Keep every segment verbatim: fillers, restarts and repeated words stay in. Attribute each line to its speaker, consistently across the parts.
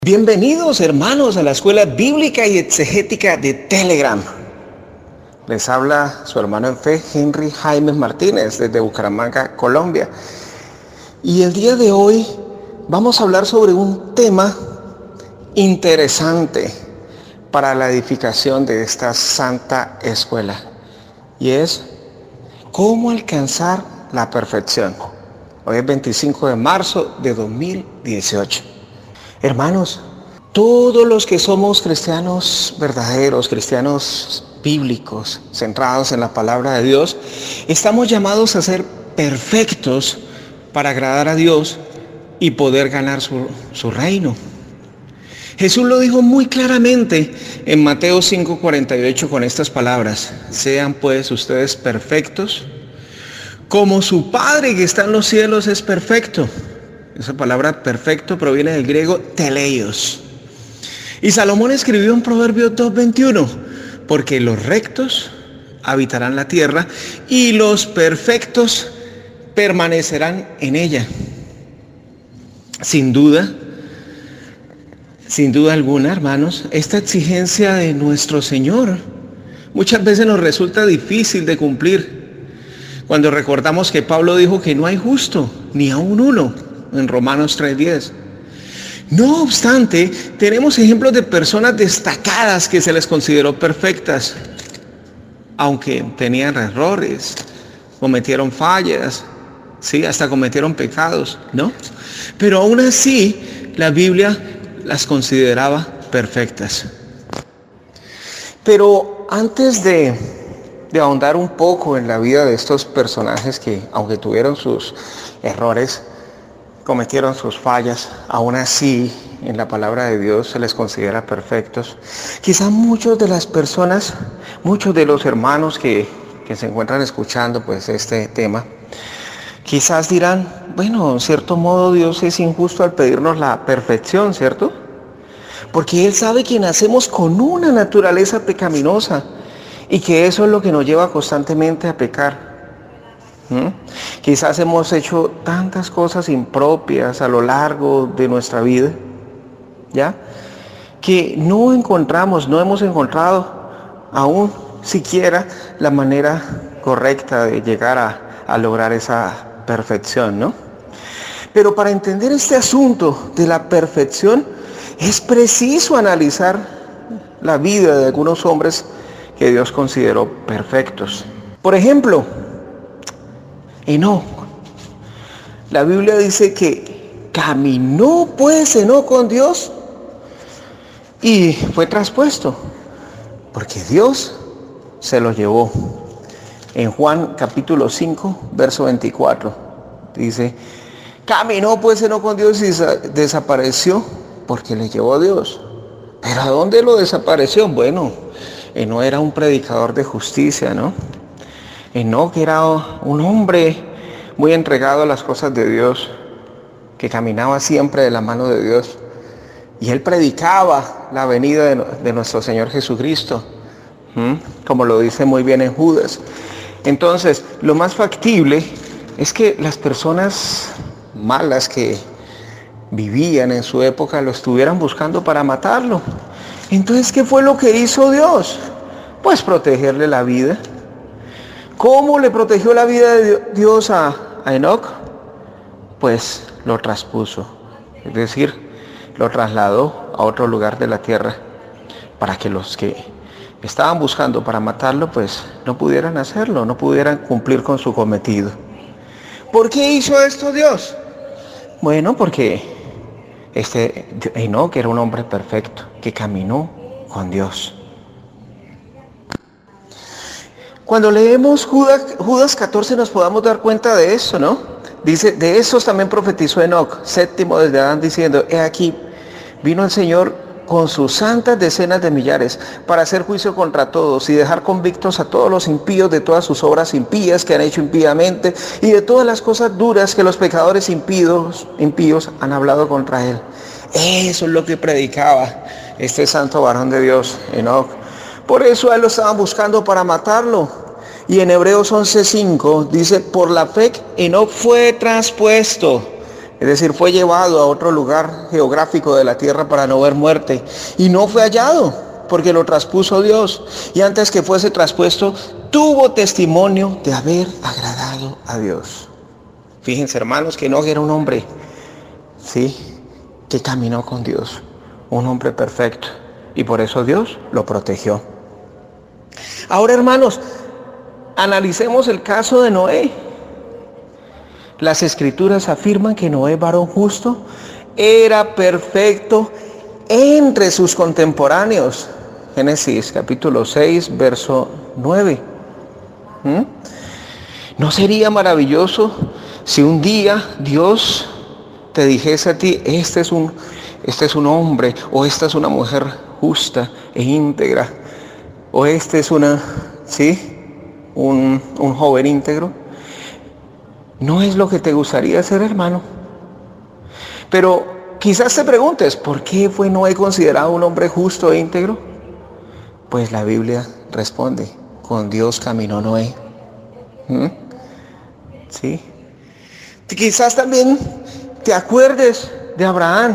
Speaker 1: Bienvenidos, hermanos, a la Escuela Bíblica y Exegética de Telegram. Les habla su hermano en fe, Henry Jaime Martínez, desde Bucaramanga, Colombia. Y el día de hoy vamos a hablar sobre un tema interesante para la edificación de esta santa escuela. Y es cómo alcanzar la perfección. Hoy es veinticinco de marzo de dos mil dieciocho. Hermanos, todos los que somos cristianos verdaderos, cristianos bíblicos, centrados en la palabra de Dios, estamos llamados a ser perfectos para agradar a Dios y poder ganar su, su reino. Jesús lo dijo muy claramente en Mateo cinco cuarenta y ocho con estas palabras: sean pues ustedes perfectos, como su Padre que está en los cielos es perfecto. Esa palabra perfecto proviene del griego teleios. Y Salomón escribió en Proverbios dos veintiuno, porque los rectos habitarán la tierra y los perfectos permanecerán en ella. Sin duda, sin duda alguna, hermanos, esta exigencia de nuestro Señor muchas veces nos resulta difícil de cumplir. Cuando recordamos que Pablo dijo que no hay justo, ni aun uno, en Romanos tres diez. No obstante, tenemos ejemplos de personas destacadas que se les consideró perfectas, aunque tenían errores, cometieron fallas, sí, hasta cometieron pecados, ¿no? Pero aún así, la Biblia las consideraba perfectas. Pero antes de, de ahondar un poco en la vida de estos personajes que, aunque tuvieron sus errores, cometieron sus fallas, aún así en la palabra de Dios se les considera perfectos. Quizás muchos de las personas, muchos de los hermanos que, que se encuentran escuchando pues este tema, quizás dirán, bueno, en cierto modo Dios es injusto al pedirnos la perfección, ¿cierto? Porque Él sabe que nacemos con una naturaleza pecaminosa y que eso es lo que nos lleva constantemente a pecar. ¿Mm? Quizás hemos hecho tantas cosas impropias a lo largo de nuestra vida, ¿ya? Que no encontramos, no hemos encontrado aún siquiera la manera correcta de llegar a, a lograr esa perfección, ¿no? Pero para entender este asunto de la perfección, es preciso analizar la vida de algunos hombres que Dios consideró perfectos. Por ejemplo, Enoc. La Biblia dice que caminó pues Enoc con Dios y fue traspuesto, porque Dios se lo llevó. En Juan capítulo cinco, verso veinticuatro, dice, caminó pues Enoc con Dios y desapareció porque le llevó a Dios. ¿Pero a dónde lo desapareció? Bueno, Enoc era un predicador de justicia, ¿no? Enoc era un hombre muy entregado a las cosas de Dios, que caminaba siempre de la mano de Dios. Y él predicaba la venida de, de nuestro Señor Jesucristo, ¿Mm? como lo dice muy bien en Judas. Entonces, lo más factible es que las personas malas que vivían en su época lo estuvieran buscando para matarlo. Entonces, ¿qué fue lo que hizo Dios? Pues protegerle la vida. ¿Cómo le protegió la vida de Dios a, a Enoc? Pues lo traspuso, es decir, lo trasladó a otro lugar de la tierra para que los que estaban buscando para matarlo, pues no pudieran hacerlo, no pudieran cumplir con su cometido. ¿Por qué hizo esto Dios? Bueno, porque este Enoc era un hombre perfecto, que caminó con Dios. Cuando leemos Judas, Judas catorce nos podamos dar cuenta de eso, ¿no? Dice, de esos también profetizó Enoc, séptimo desde Adán, diciendo, he aquí, vino el Señor con sus santas decenas de millares para hacer juicio contra todos y dejar convictos a todos los impíos de todas sus obras impías que han hecho impíamente y de todas las cosas duras que los pecadores impíos, impíos han hablado contra él. Eso es lo que predicaba este santo varón de Dios, Enoc. Por eso a él lo estaban buscando para matarlo. Y en Hebreos once cinco dice, por la fe Enoc fue traspuesto Es decir, fue llevado a otro lugar geográfico de la tierra para no ver muerte. Y no fue hallado, porque lo traspuso Dios. Y antes que fuese traspuesto, tuvo testimonio de haber agradado a Dios. Fíjense, hermanos, que Enoc era un hombre, sí, que caminó con Dios. Un hombre perfecto. Y por eso Dios lo protegió. Ahora, hermanos, analicemos el caso de Noé. Las escrituras afirman que Noé, varón justo, era perfecto entre sus contemporáneos. Génesis capítulo seis, verso nueve. ¿Mm? ¿No sería maravilloso si un día Dios te dijese a ti, este es un, este es un hombre, o esta es una mujer justa e íntegra, o este es una, ¿sí? un, un joven íntegro? ¿No es lo que te gustaría hacer, hermano? Pero quizás te preguntes, ¿por qué fue Noé considerado un hombre justo e íntegro? Pues la Biblia responde, con Dios caminó Noé. ¿Mm? ¿Sí? Quizás también te acuerdes de Abraham.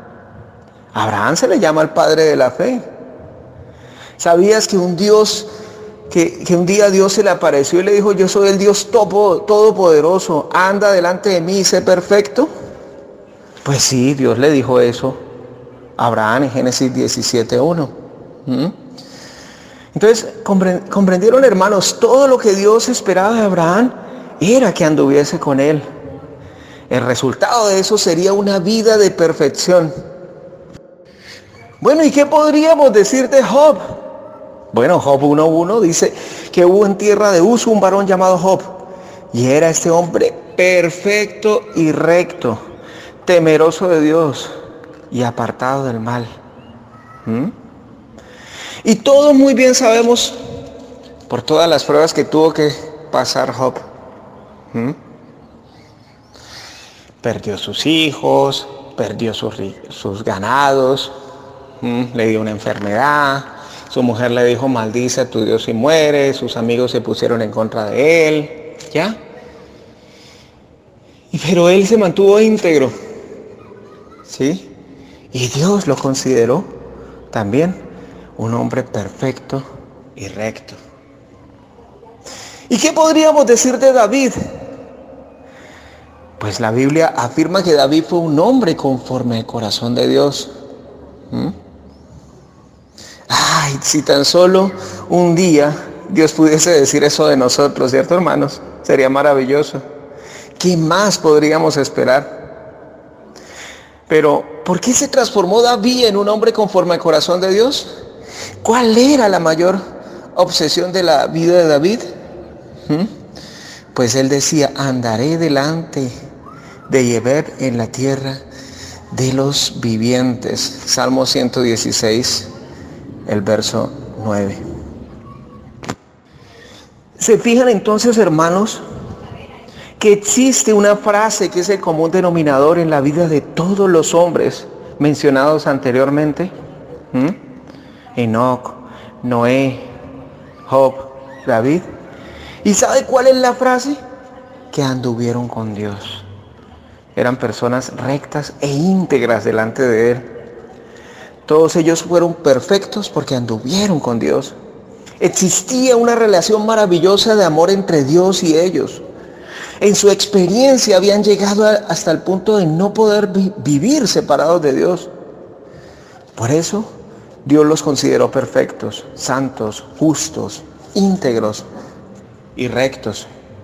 Speaker 1: A Abraham se le llama el padre de la fe. ¿Sabías que un Dios... Que, que un día Dios se le apareció y le dijo, yo soy el Dios todo, todopoderoso, anda delante de mí y sé perfecto? Pues sí, Dios le dijo eso a Abraham en Génesis diecisiete uno. ¿Mm? Entonces, comprendieron, hermanos, todo lo que Dios esperaba de Abraham era que anduviese con él. El resultado de eso sería una vida de perfección. Bueno, ¿y qué podríamos decir de Job? Bueno, Job uno uno dice que hubo en tierra de Uz un varón llamado Job, y era este hombre perfecto y recto, temeroso de Dios y apartado del mal. ¿Mm? Y todos muy bien sabemos por todas las pruebas que tuvo que pasar Job. ¿Mm? Perdió sus hijos, perdió sus, sus ganados, ¿Mm? le dio una enfermedad. Su mujer le dijo, maldice a tu Dios y muere. Sus amigos se pusieron en contra de él. ¿Ya? Pero él se mantuvo íntegro. ¿Sí? Y Dios lo consideró también un hombre perfecto y recto. ¿Y qué podríamos decir de David? Pues la Biblia afirma que David fue un hombre conforme al corazón de Dios. ¿Mm? Ay, si tan solo un día Dios pudiese decir eso de nosotros, ¿cierto, hermanos? Sería maravilloso. ¿Qué más podríamos esperar? Pero, ¿por qué se transformó David en un hombre conforme al corazón de Dios? ¿Cuál era la mayor obsesión de la vida de David? ¿Mm? Pues él decía, andaré delante de Jehová en la tierra de los vivientes. Salmo ciento dieciséis. El verso nueve. ¿Se fijan entonces, hermanos, que existe una frase que es el común denominador en la vida de todos los hombres mencionados anteriormente? ¿Mm? Enoc, Noé, Job, David. ¿Y sabe cuál es la frase? Que anduvieron con Dios. Eran personas rectas e íntegras delante de Él. Todos ellos fueron perfectos porque anduvieron con Dios. Existía una relación maravillosa de amor entre Dios y ellos. En su experiencia habían llegado a, hasta el punto de no poder vi- vivir separados de Dios. Por eso, Dios los consideró perfectos, santos, justos, íntegros y rectos.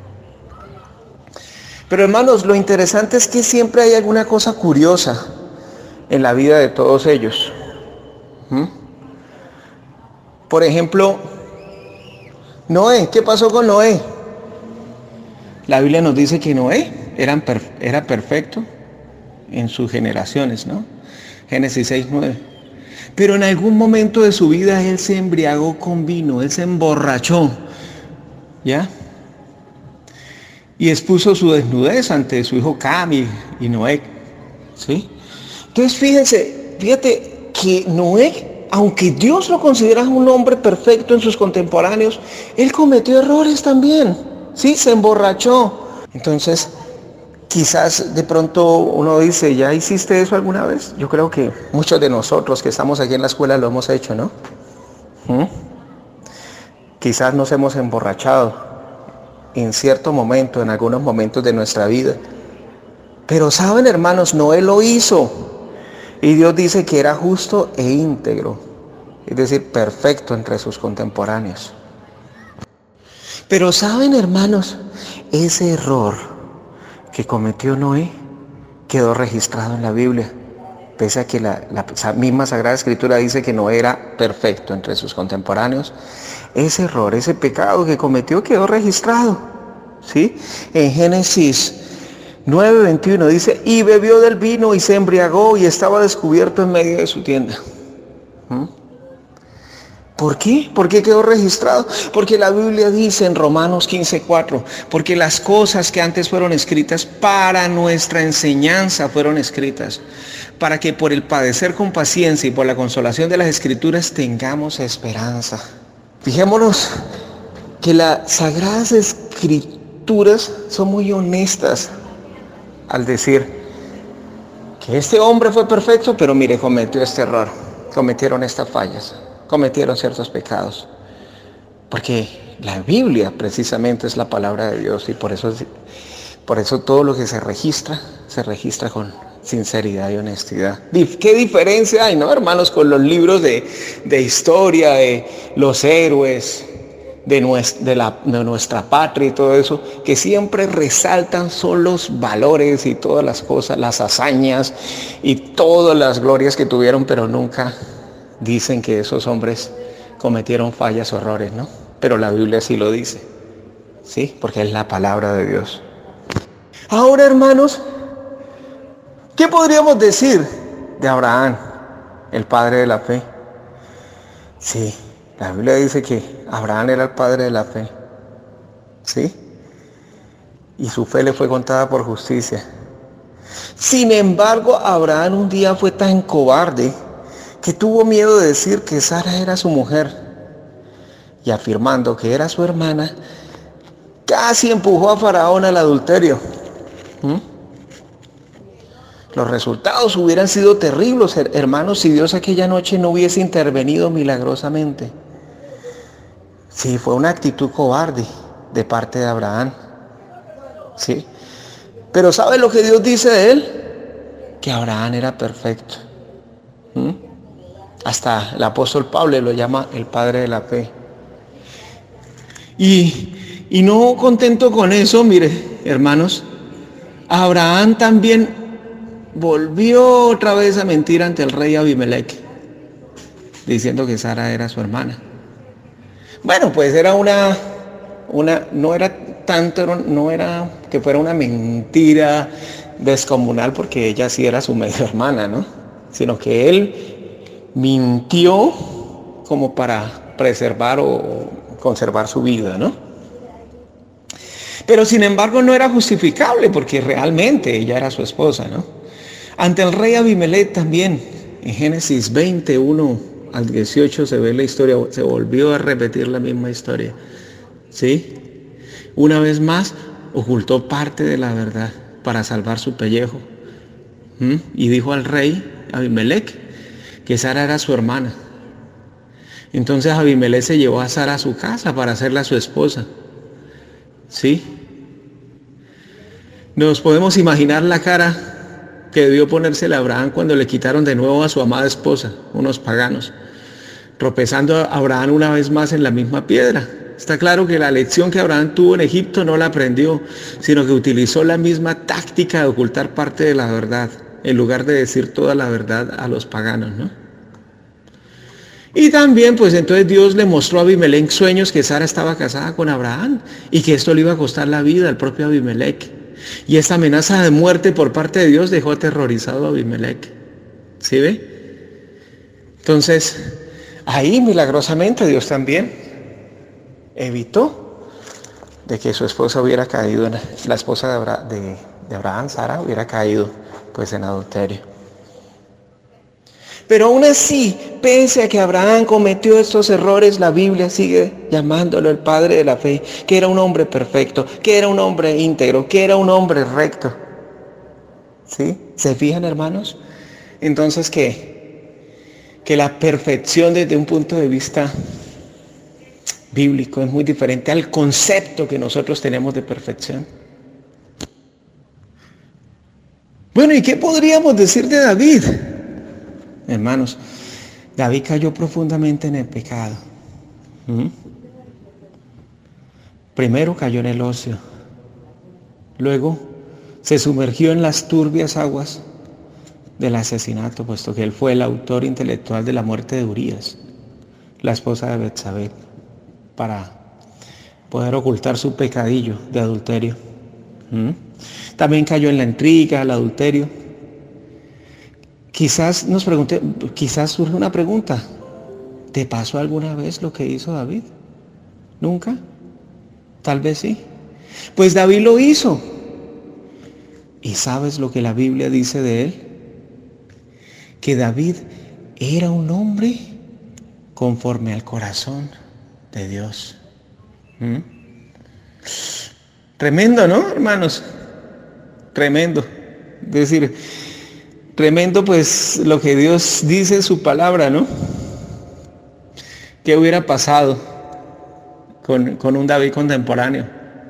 Speaker 1: Pero hermanos, lo interesante es que siempre hay alguna cosa curiosa en la vida de todos ellos. ¿Mm? Por ejemplo, Noé, ¿qué pasó con Noé? La Biblia nos dice que Noé era, era perfecto en sus generaciones, ¿no? Génesis seis nueve. Pero en algún momento de su vida él se embriagó con vino, él se emborrachó, ¿ya? Y expuso su desnudez ante su hijo Cam y, y Noé, ¿sí? Entonces fíjense, fíjate que Noé, aunque Dios lo considera un hombre perfecto en sus contemporáneos, él cometió errores también, ¿sí? Se emborrachó. Entonces, Quizás de pronto uno dice, ¿ya hiciste eso alguna vez? Yo creo que muchos de nosotros que estamos aquí en la escuela lo hemos hecho, ¿no? ¿Mm? Quizás nos hemos emborrachado en cierto momento, en algunos momentos de nuestra vida. Pero saben, hermanos, Noé lo hizo. Y Dios dice que era justo e íntegro, es decir, perfecto entre sus contemporáneos. Pero saben, hermanos, ese error que cometió Noé quedó registrado en la Biblia, pese a que la, la misma Sagrada Escritura dice que Noé era perfecto entre sus contemporáneos. Ese error, ese pecado que cometió quedó registrado, ¿sí? En Génesis nueve veintiuno dice, y bebió del vino y se embriagó y estaba descubierto en medio de su tienda. ¿Mm? ¿Por qué? ¿Por qué quedó registrado? Porque la Biblia dice en Romanos quince cuatro, porque las cosas que antes fueron escritas para nuestra enseñanza fueron escritas, para que por el padecer con paciencia y por la consolación de las Escrituras tengamos esperanza. Fijémonos que las Sagradas Escrituras son muy honestas al decir que este hombre fue perfecto, pero mire, cometió este error, cometieron estas fallas, cometieron ciertos pecados. Porque la Biblia precisamente es la palabra de Dios y por eso, por eso todo lo que se registra, se registra con sinceridad y honestidad. ¿Qué diferencia hay, no, hermanos, con los libros de, de historia, de los héroes, de nuestra, de, la, de nuestra patria y todo eso, que siempre resaltan son los valores y todas las cosas, las hazañas y todas las glorias que tuvieron, pero nunca dicen que esos hombres cometieron fallas o errores, ¿no? Pero la Biblia sí lo dice, ¿sí? Porque es la palabra de Dios. Ahora, hermanos, ¿qué podríamos decir de Abraham, el padre de la fe? Sí, la Biblia dice que Abraham era el padre de la fe, ¿sí? Y su fe le fue contada por justicia. Sin embargo, Abraham un día fue tan cobarde que tuvo miedo de decir que Sara era su mujer, y afirmando que era su hermana, casi empujó a Faraón al adulterio. ¿Mm? Los resultados hubieran sido terribles, hermanos, si Dios aquella noche no hubiese intervenido milagrosamente. Sí, fue una actitud cobarde de parte de Abraham. Sí. Pero ¿sabe lo que Dios dice de él? Que Abraham era perfecto. ¿Mm? Hasta el apóstol Pablo lo llama el padre de la fe. Y, y no contento con eso, mire, hermanos, Abraham también volvió otra vez a mentir ante el rey Abimelech, diciendo que Sara era su hermana. Bueno, pues era una, una no era tanto, no era que fuera una mentira descomunal, porque ella sí era su media hermana, ¿no? Sino que él mintió como para preservar o conservar su vida, ¿no? Pero sin embargo no era justificable, porque realmente ella era su esposa, ¿no? Ante el rey Abimelech también, en Génesis veinte, uno al dieciocho se ve la historia, se volvió a repetir la misma historia, ¿sí? Una vez más ocultó parte de la verdad para salvar su pellejo. ¿Mm? Y dijo al rey Abimelech que Sara era su hermana. Entonces Abimelech se llevó a Sara a su casa para hacerla su esposa, ¿sí? Nos podemos imaginar la cara que debió ponérsele a Abraham cuando le quitaron de nuevo a su amada esposa, unos paganos, tropezando a Abraham una vez más en la misma piedra. Está claro que la lección que Abraham tuvo en Egipto no la aprendió, sino que utilizó la misma táctica de ocultar parte de la verdad, en lugar de decir toda la verdad a los paganos, ¿no? Y también, pues entonces Dios le mostró a Abimelech sueños que Sara estaba casada con Abraham y que esto le iba a costar la vida al propio Abimelech. Y esta amenaza de muerte por parte de Dios dejó aterrorizado a Abimelech. ¿Sí ve? Entonces, ahí milagrosamente Dios también evitó de que su esposa hubiera caído, en, la esposa de Abraham, de, de Abraham, Sara, hubiera caído pues en adulterio. Pero aún así, pese a que Abraham cometió estos errores, la Biblia sigue llamándolo el padre de la fe, que era un hombre perfecto, que era un hombre íntegro, que era un hombre recto. ¿Sí? ¿Se fijan, hermanos? Entonces, que, que la perfección desde un punto de vista bíblico es muy diferente al concepto que nosotros tenemos de perfección. Bueno, ¿y qué podríamos decir de David? Hermanos, David cayó profundamente en el pecado. ¿Mm? Primero cayó en el ocio. Luego se sumergió en las turbias aguas del asesinato, puesto que él fue el autor intelectual de la muerte de Urías, la esposa de Betsabé, para poder ocultar su pecadillo de adulterio. ¿Mm? También cayó en la intriga, el adulterio. Quizás nos pregunte, quizás surge una pregunta. ¿Te pasó alguna vez lo que hizo David? ¿Nunca? Tal vez sí. Pues David lo hizo. ¿Y sabes lo que la Biblia dice de él? Que David era un hombre conforme al corazón de Dios. ¿Mm? Tremendo, ¿no, hermanos? Tremendo. Es decir, tremendo pues lo que Dios dice en su palabra, ¿no? ¿Qué hubiera pasado con, con un David contemporáneo?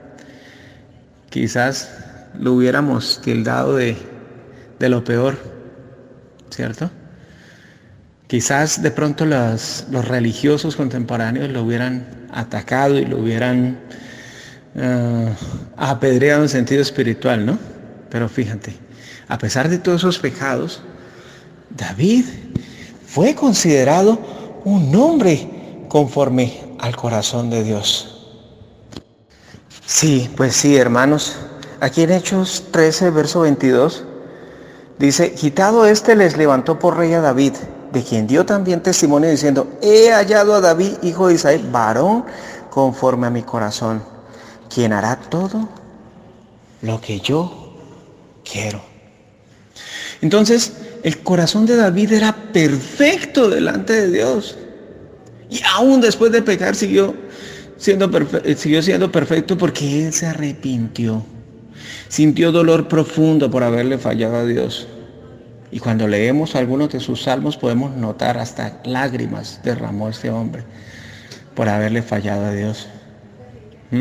Speaker 1: Quizás lo hubiéramos tildado de, de lo peor, ¿cierto? Quizás de pronto los, los religiosos contemporáneos lo hubieran atacado y lo hubieran uh, apedreado en sentido espiritual, ¿no? Pero fíjate, a pesar de todos esos pecados, David fue considerado un hombre conforme al corazón de Dios. Sí, pues sí, hermanos. Aquí en Hechos trece, verso veintidós, dice, quitado este les levantó por rey a David, de quien dio también testimonio diciendo, he hallado a David, hijo de Isaí, varón conforme a mi corazón, quien hará todo lo que yo quiero. Entonces, el corazón de David era perfecto delante de Dios. Y aún después de pecar siguió siendo, perfe- siguió siendo perfecto porque él se arrepintió. Sintió dolor profundo por haberle fallado a Dios. Y cuando leemos algunos de sus salmos podemos notar hasta lágrimas derramó este hombre por haberle fallado a Dios. ¿Mm?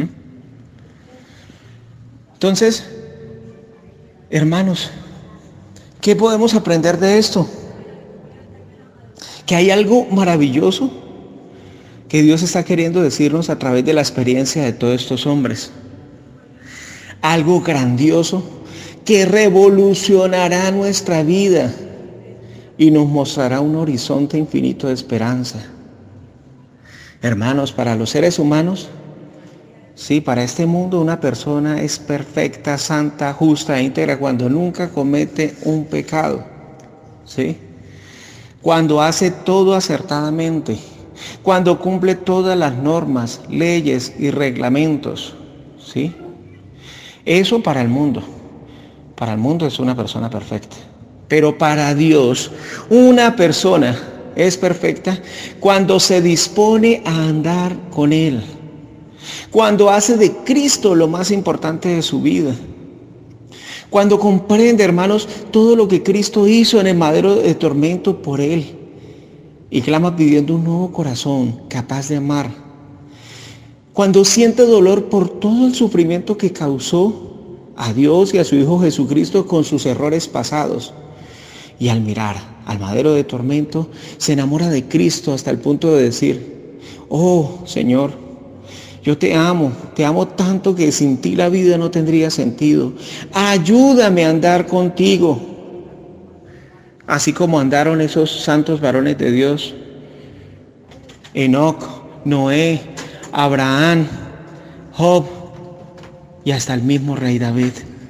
Speaker 1: Entonces, hermanos, ¿qué podemos aprender de esto? Que hay algo maravilloso que Dios está queriendo decirnos a través de la experiencia de todos estos hombres. Algo grandioso que revolucionará nuestra vida y nos mostrará un horizonte infinito de esperanza. Hermanos, para los seres humanos, sí, para este mundo una persona es perfecta, santa, justa e íntegra cuando nunca comete un pecado, ¿sí? Cuando hace todo acertadamente, cuando cumple todas las normas, leyes y reglamentos, ¿sí? Eso para el mundo, para el mundo es una persona perfecta. Pero para Dios, una persona es perfecta cuando se dispone a andar con Él. Cuando hace de Cristo lo más importante de su vida. Cuando comprende, hermanos, todo lo que Cristo hizo en el madero de tormento por Él. Y clama pidiendo un nuevo corazón capaz de amar. Cuando siente dolor por todo el sufrimiento que causó a Dios y a su Hijo Jesucristo con sus errores pasados. Y al mirar al madero de tormento, se enamora de Cristo hasta el punto de decir, oh Señor, yo te amo, te amo tanto que sin ti la vida no tendría sentido. Ayúdame a andar contigo. Así como andaron esos santos varones de Dios, Enoc, Noé, Abraham, Job y hasta el mismo rey David.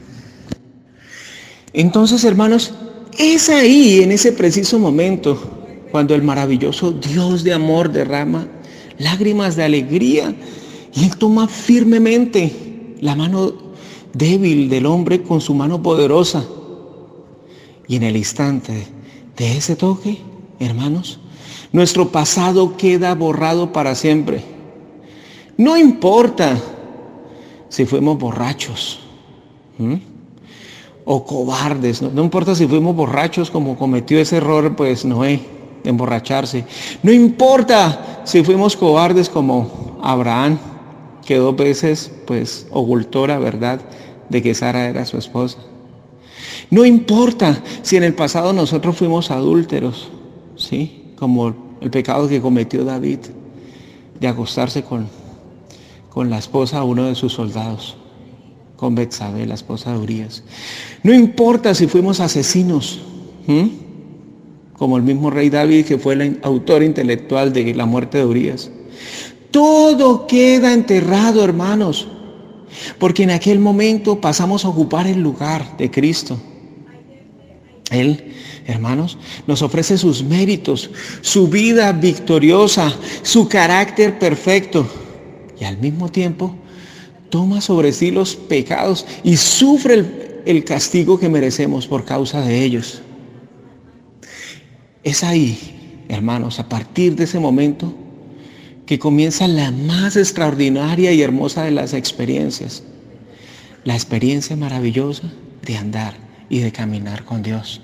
Speaker 1: Entonces, hermanos, es ahí, en ese preciso momento, cuando el maravilloso Dios de amor derrama lágrimas de alegría y Él toma firmemente la mano débil del hombre con su mano poderosa. Y en el instante de ese toque, hermanos, nuestro pasado queda borrado para siempre. No importa si fuimos borrachos, ¿m? o cobardes. No, no importa si fuimos borrachos como cometió ese error, pues Noé, de emborracharse. No importa si fuimos cobardes como Abraham, que dos veces pues ocultó la verdad de que Sara era su esposa. No importa si en el pasado nosotros fuimos adúlteros, ¿sí? Como el pecado que cometió David de acostarse con, con la esposa de uno de sus soldados, con Betsabé, la esposa de Urías. No importa si fuimos asesinos, ¿sí? Como el mismo rey David, que fue el autor intelectual de la muerte de Urías. Todo queda enterrado, hermanos, porque en aquel momento pasamos a ocupar el lugar de Cristo. Él, hermanos, nos ofrece sus méritos, su vida victoriosa, su carácter perfecto, y al mismo tiempo toma sobre sí los pecados y sufre el, el castigo que merecemos por causa de ellos. Es ahí, hermanos, a partir de ese momento, que comienza la más extraordinaria y hermosa de las experiencias. La experiencia maravillosa de andar y de caminar con Dios.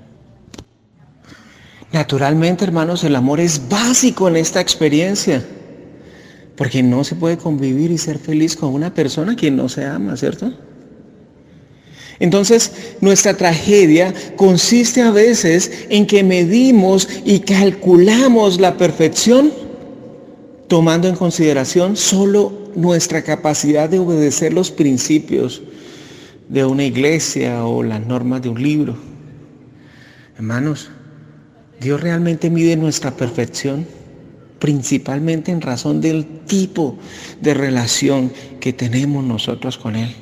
Speaker 1: Naturalmente, hermanos, el amor es básico en esta experiencia, porque no se puede convivir y ser feliz con una persona que no se ama, ¿cierto? Entonces, nuestra tragedia consiste a veces en que medimos y calculamos la perfección tomando en consideración solo nuestra capacidad de obedecer los principios de una iglesia o las normas de un libro. Hermanos, Dios realmente mide nuestra perfección principalmente en razón del tipo de relación que tenemos nosotros con Él.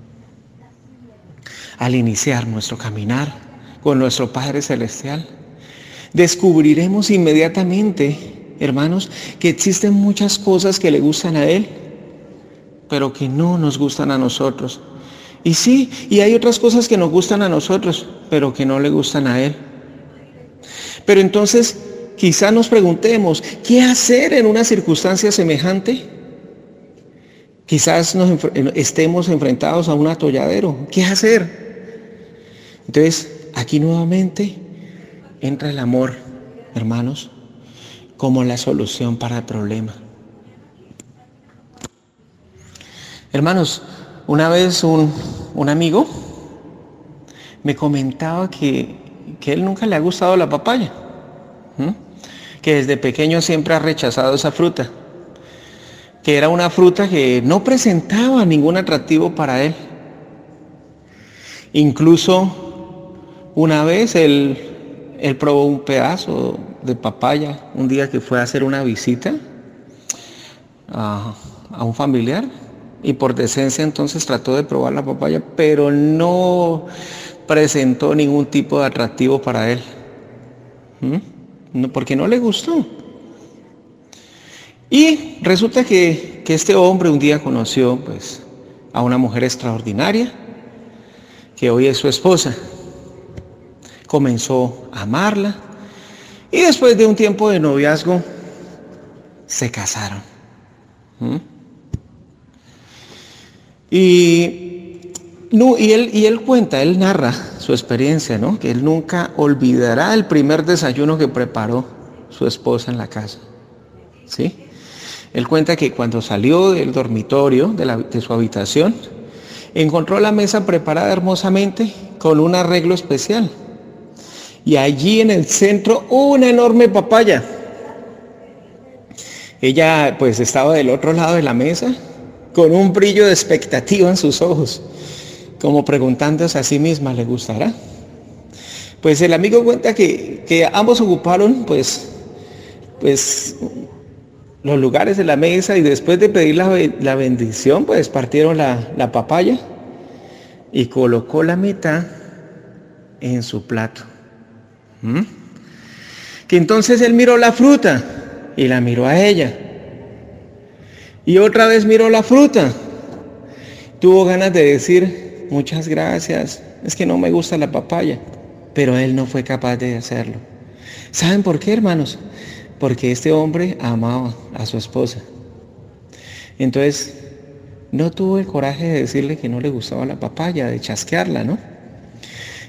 Speaker 1: Al iniciar nuestro caminar con nuestro Padre Celestial, descubriremos inmediatamente, hermanos, que existen muchas cosas que le gustan a Él, pero que no nos gustan a nosotros. Y sí, y hay otras cosas que nos gustan a nosotros, pero que no le gustan a Él. Pero entonces, quizá nos preguntemos, ¿qué hacer en una circunstancia semejante? Quizás nos enfre- estemos enfrentados a un atolladero. ¿Qué hacer? Entonces, aquí nuevamente entra el amor, hermanos, como la solución para el problema. Hermanos, una vez un, un amigo me comentaba que, que a él nunca le ha gustado la papaya, ¿m? que desde pequeño siempre ha rechazado esa fruta, que era una fruta que no presentaba ningún atractivo para él. Incluso una vez él, él probó un pedazo de papaya un día que fue a hacer una visita a, a un familiar, y por decencia entonces trató de probar la papaya, pero no presentó ningún tipo de atractivo para él, ¿Mm? no, porque no le gustó. Y resulta que, que este hombre un día conoció pues a una mujer extraordinaria, que hoy es su esposa. Comenzó a amarla, y después de un tiempo de noviazgo se casaron. ¿Mm? Y, no, y, él, y él cuenta, él narra su experiencia, ¿no? Que él nunca olvidará el primer desayuno que preparó su esposa en la casa, ¿sí? Él cuenta que cuando salió del dormitorio, de, la, de su habitación, encontró la mesa preparada hermosamente con un arreglo especial. Y allí en el centro una enorme papaya. Ella pues estaba del otro lado de la mesa, con un brillo de expectativa en sus ojos, como preguntándose a sí misma, ¿le gustará? Pues el amigo cuenta que, que ambos ocuparon pues, pues los lugares de la mesa, y después de pedir la, la bendición, pues partieron la, la papaya y colocó la mitad en su plato. ¿Mm? Que entonces él miró la fruta y la miró a ella. Y otra vez miró la fruta. Tuvo ganas de decir, muchas gracias, es que no me gusta la papaya. Pero él no fue capaz de hacerlo. ¿Saben por qué, hermanos? Porque este hombre amaba a su esposa. Entonces, no tuvo el coraje de decirle que no le gustaba la papaya, de chasquearla, ¿no?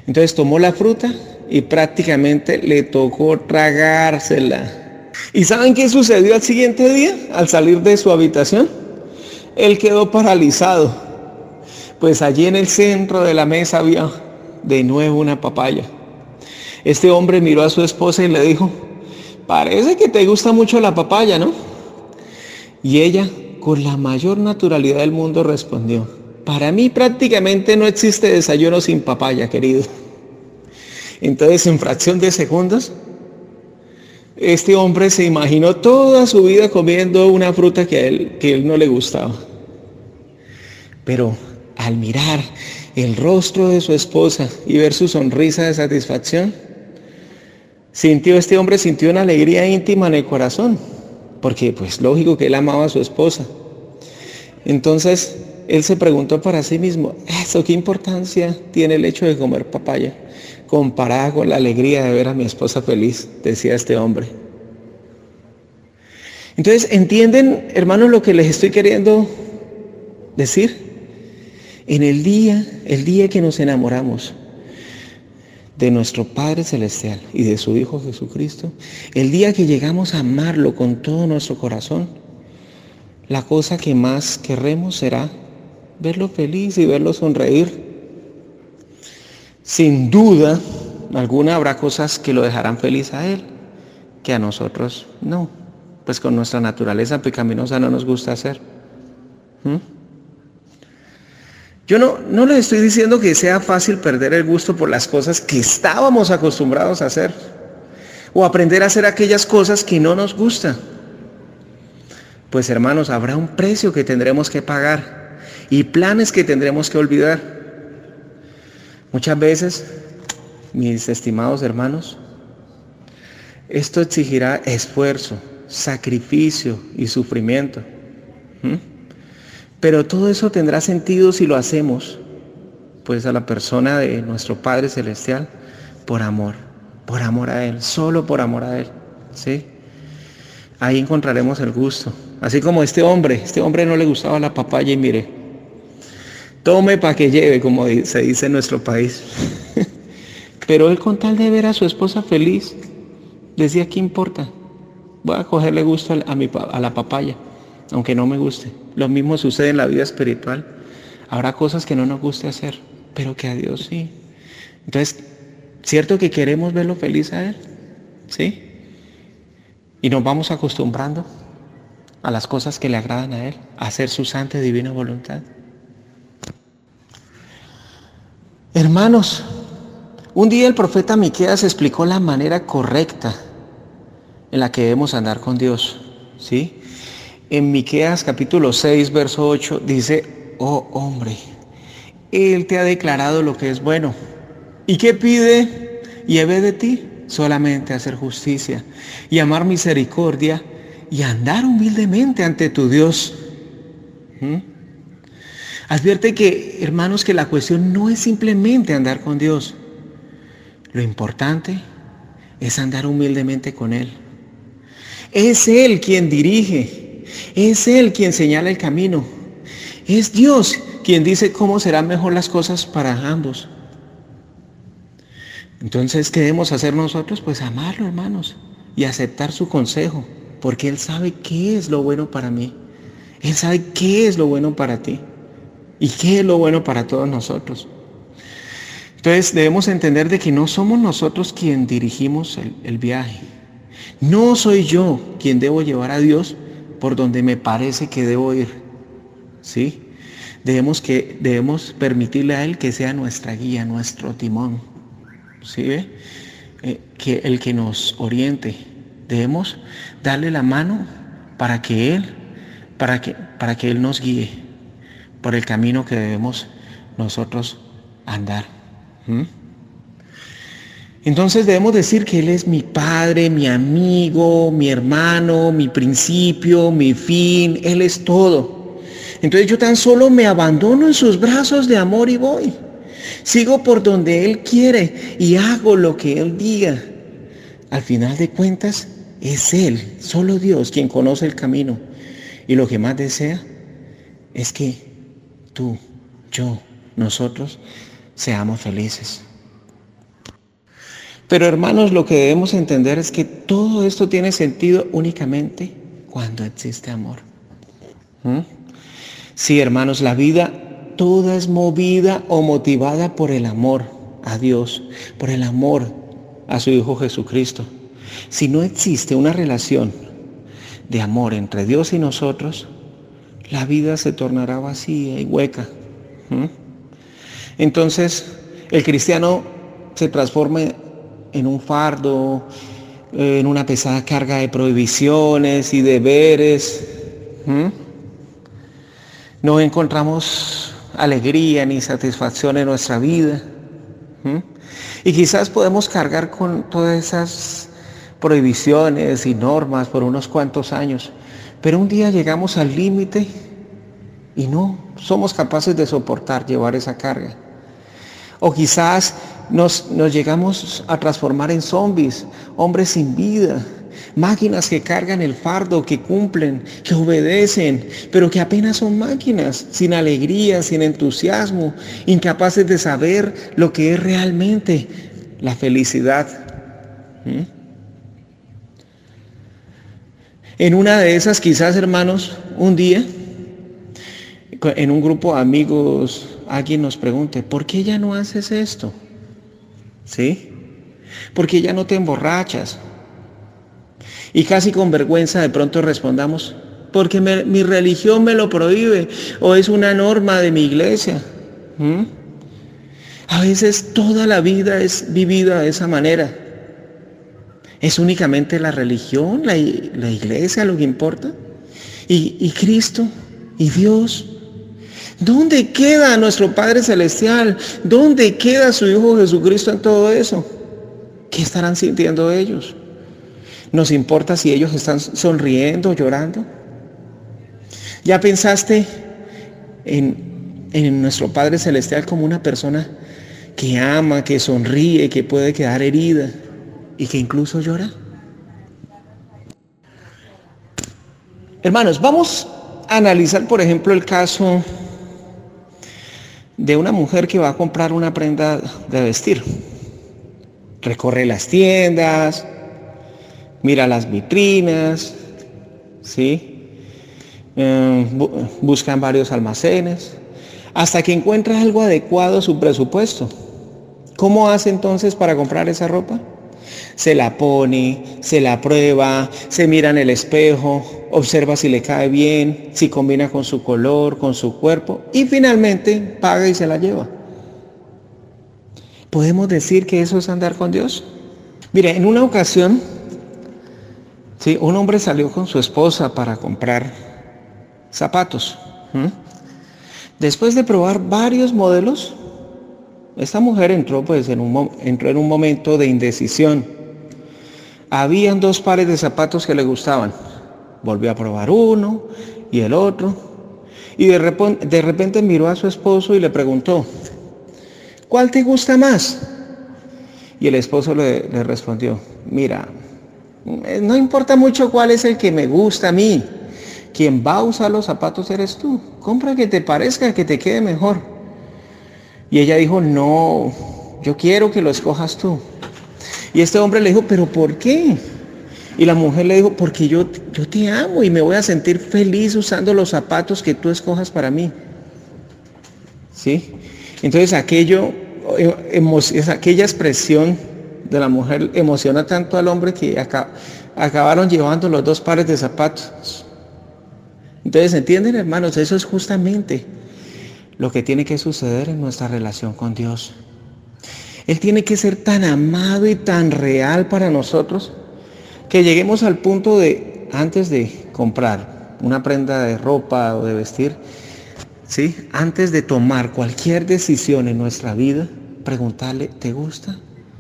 Speaker 1: Entonces tomó la fruta y prácticamente le tocó tragársela. ¿Y saben qué sucedió al siguiente día? Al salir de su habitación, él quedó paralizado. Pues allí en el centro de la mesa había de nuevo una papaya. Este hombre miró a su esposa y le dijo: parece que te gusta mucho la papaya, ¿no? Y ella, con la mayor naturalidad del mundo, respondió: para mí prácticamente no existe desayuno sin papaya, querido. Entonces, en fracción de segundos, este hombre se imaginó toda su vida comiendo una fruta que a él, que a él no le gustaba. Pero al mirar el rostro de su esposa y ver su sonrisa de satisfacción, sintió este hombre sintió una alegría íntima en el corazón, porque pues lógico que él amaba a su esposa. Entonces él se preguntó para sí mismo: ¿eso qué importancia tiene el hecho de comer papaya comparada con la alegría de ver a mi esposa feliz?, decía este hombre. Entonces, ¿entienden, hermanos, lo que les estoy queriendo decir? En el día, el día que nos enamoramos de nuestro Padre Celestial y de su Hijo Jesucristo, el día que llegamos a amarlo con todo nuestro corazón, la cosa que más querremos será verlo feliz y verlo sonreír. Sin duda alguna habrá cosas que lo dejarán feliz a él, que a nosotros no, pues con nuestra naturaleza pecaminosa no nos gusta hacer. ¿Mm? Yo no, no les estoy diciendo que sea fácil perder el gusto por las cosas que estábamos acostumbrados a hacer, o aprender a hacer aquellas cosas que no nos gustan. Pues hermanos, habrá un precio que tendremos que pagar y planes que tendremos que olvidar. Muchas veces, mis estimados hermanos, esto exigirá esfuerzo, sacrificio y sufrimiento. ¿Mm? Pero todo eso tendrá sentido si lo hacemos, pues, a la persona de nuestro Padre Celestial, por amor, por amor a Él, solo por amor a Él, ¿sí? Ahí encontraremos el gusto. Así como este hombre, este hombre no le gustaba la papaya y mire, tome para que lleve, como se dice en nuestro país. Pero él, con tal de ver a su esposa feliz, decía: ¿qué importa? Voy a cogerle gusto a, mi, a la papaya, aunque no me guste. Lo mismo sucede en la vida espiritual. Habrá cosas que no nos guste hacer, pero que a Dios sí. Entonces, ¿cierto que queremos verlo feliz a Él? ¿Sí? Y nos vamos acostumbrando a las cosas que le agradan a Él, a hacer su santa y divina voluntad. Hermanos, un día el profeta Miqueas explicó la manera correcta en la que debemos andar con Dios, ¿sí? En Miqueas capítulo seis, verso ocho, dice: oh hombre, Él te ha declarado lo que es bueno. ¿Y qué pide Yahvé de ti? Solamente hacer justicia y amar misericordia y andar humildemente ante tu Dios. ¿Mm? Advierte que, hermanos, que la cuestión no es simplemente andar con Dios. Lo importante es andar humildemente con Él. Es Él quien dirige. Es Él quien señala el camino. Es Dios quien dice cómo serán mejor las cosas para ambos. Entonces, ¿qué debemos hacer nosotros? Pues amarlo, hermanos, y aceptar su consejo, porque Él sabe qué es lo bueno para mí. Él sabe qué es lo bueno para ti y qué es lo bueno para todos nosotros. Entonces, debemos entender de que no somos nosotros quien dirigimos el, el viaje. No soy yo quien debo llevar a Dios por donde me parece que debo ir, ¿sí? Debemos, que, debemos permitirle a Él que sea nuestra guía, nuestro timón, ¿sí ve? Eh, que el que nos oriente. Debemos darle la mano para que Él, para que, para que Él nos guíe por el camino que debemos nosotros andar. ¿Mm? Entonces debemos decir que Él es mi Padre, mi amigo, mi hermano, mi principio, mi fin. Él es todo. Entonces yo tan solo me abandono en sus brazos de amor y voy. Sigo por donde Él quiere y hago lo que Él diga. Al final de cuentas, es Él, solo Dios, quien conoce el camino. Y lo que más desea es que tú, yo, nosotros seamos felices. Pero hermanos, lo que debemos entender es que todo esto tiene sentido únicamente cuando existe amor. ¿Mm? Sí, hermanos, la vida toda es movida o motivada por el amor a Dios, por el amor a su Hijo Jesucristo. Si no existe una relación de amor entre Dios y nosotros, la vida se tornará vacía y hueca. ¿Mm? Entonces, el cristiano se transforma en un fardo, en una pesada carga de prohibiciones y deberes. ¿Mm? No encontramos alegría ni satisfacción en nuestra vida. ¿Mm? Y quizás podemos cargar con todas esas prohibiciones y normas por unos cuantos años, pero un día llegamos al límite y no somos capaces de soportar llevar esa carga. O quizás nos, nos llegamos a transformar en zombies, hombres sin vida, máquinas que cargan el fardo, que cumplen, que obedecen, pero que apenas son máquinas, sin alegría, sin entusiasmo, incapaces de saber lo que es realmente la felicidad. ¿Mm? En una de esas, quizás, hermanos, un día, en un grupo de amigos, alguien nos pregunte, ¿por qué ya no haces esto? ¿Sí? ¿Por qué ya no te emborrachas? Y casi con vergüenza de pronto respondamos, porque me, mi religión me lo prohíbe, o es una norma de mi iglesia. ¿Mm? A veces toda la vida es vivida de esa manera. ¿Es únicamente la religión, la, la iglesia lo que importa? ¿Y, y Cristo? ¿Y Dios? ¿Dónde queda nuestro Padre Celestial? ¿Dónde queda su Hijo Jesucristo en todo eso? ¿Qué estarán sintiendo ellos? ¿Nos importa si ellos están sonriendo, llorando? ¿Ya pensaste en, en nuestro Padre Celestial como una persona que ama, que sonríe, que puede quedar herida y que incluso llora? Hermanos, vamos a analizar, por ejemplo, el caso de una mujer que va a comprar una prenda de vestir. Recorre las tiendas, mira las vitrinas, ¿sí? Eh, bu- busca en varios almacenes, hasta que encuentra algo adecuado a su presupuesto. ¿Cómo hace entonces para comprar esa ropa? Se la pone, se la prueba, se mira en el espejo, observa si le cae bien, si combina con su color, con su cuerpo, y finalmente paga y se la lleva. ¿Podemos decir que eso es andar con Dios? Mire, en una ocasión, sí, un hombre salió con su esposa para comprar zapatos. ¿Mm? Después de probar varios modelos, esta mujer entró, pues, en un, entró en un momento de indecisión. Habían dos pares de zapatos que le gustaban. Volvió a probar uno y el otro. Y de repente, de repente miró a su esposo y le preguntó, ¿cuál te gusta más? Y el esposo le, le respondió, mira, no importa mucho cuál es el que me gusta a mí. Quien va a usar los zapatos eres tú. Compra que te parezca, que te quede mejor. Y ella dijo, no, yo quiero que lo escojas tú. Y este hombre le dijo, ¿pero por qué? Y la mujer le dijo, porque yo, yo te amo y me voy a sentir feliz usando los zapatos que tú escojas para mí. ¿Sí? Entonces aquello, aquella expresión de la mujer emociona tanto al hombre que acá, acabaron llevando los dos pares de zapatos. Entonces, ¿entienden, hermanos? Eso es justamente lo que tiene que suceder en nuestra relación con Dios. Él tiene que ser tan amado y tan real para nosotros que lleguemos al punto de, antes de comprar una prenda de ropa o de vestir, ¿sí? Antes de tomar cualquier decisión en nuestra vida, preguntarle, ¿te gusta?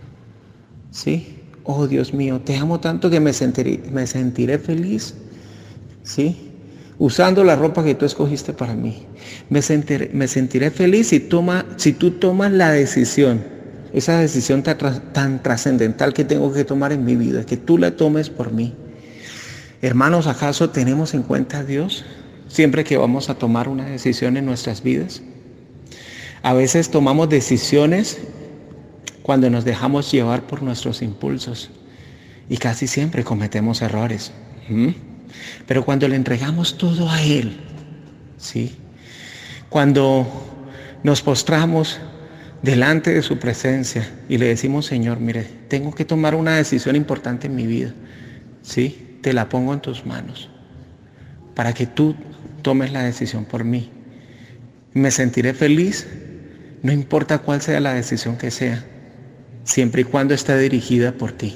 Speaker 1: ¿Sí? Oh, Dios mío, te amo tanto que me sentiré, me sentiré feliz, ¿sí? Usando la ropa que tú escogiste para mí. Me sentiré, me sentiré feliz si, toma, si tú tomas la decisión, esa decisión tan, tan trascendental que tengo que tomar en mi vida, que tú la tomes por mí. Hermanos, ¿acaso tenemos en cuenta a Dios siempre que vamos a tomar una decisión en nuestras vidas? A veces tomamos decisiones cuando nos dejamos llevar por nuestros impulsos. Y casi siempre cometemos errores. ¿Mm? Pero cuando le entregamos todo a Él, ¿sí? Cuando nos postramos delante de su presencia y le decimos, Señor, mire, tengo que tomar una decisión importante en mi vida, ¿sí? Te la pongo en tus manos para que tú tomes la decisión por mí. Me sentiré feliz, no importa cuál sea la decisión que sea, siempre y cuando esté dirigida por ti.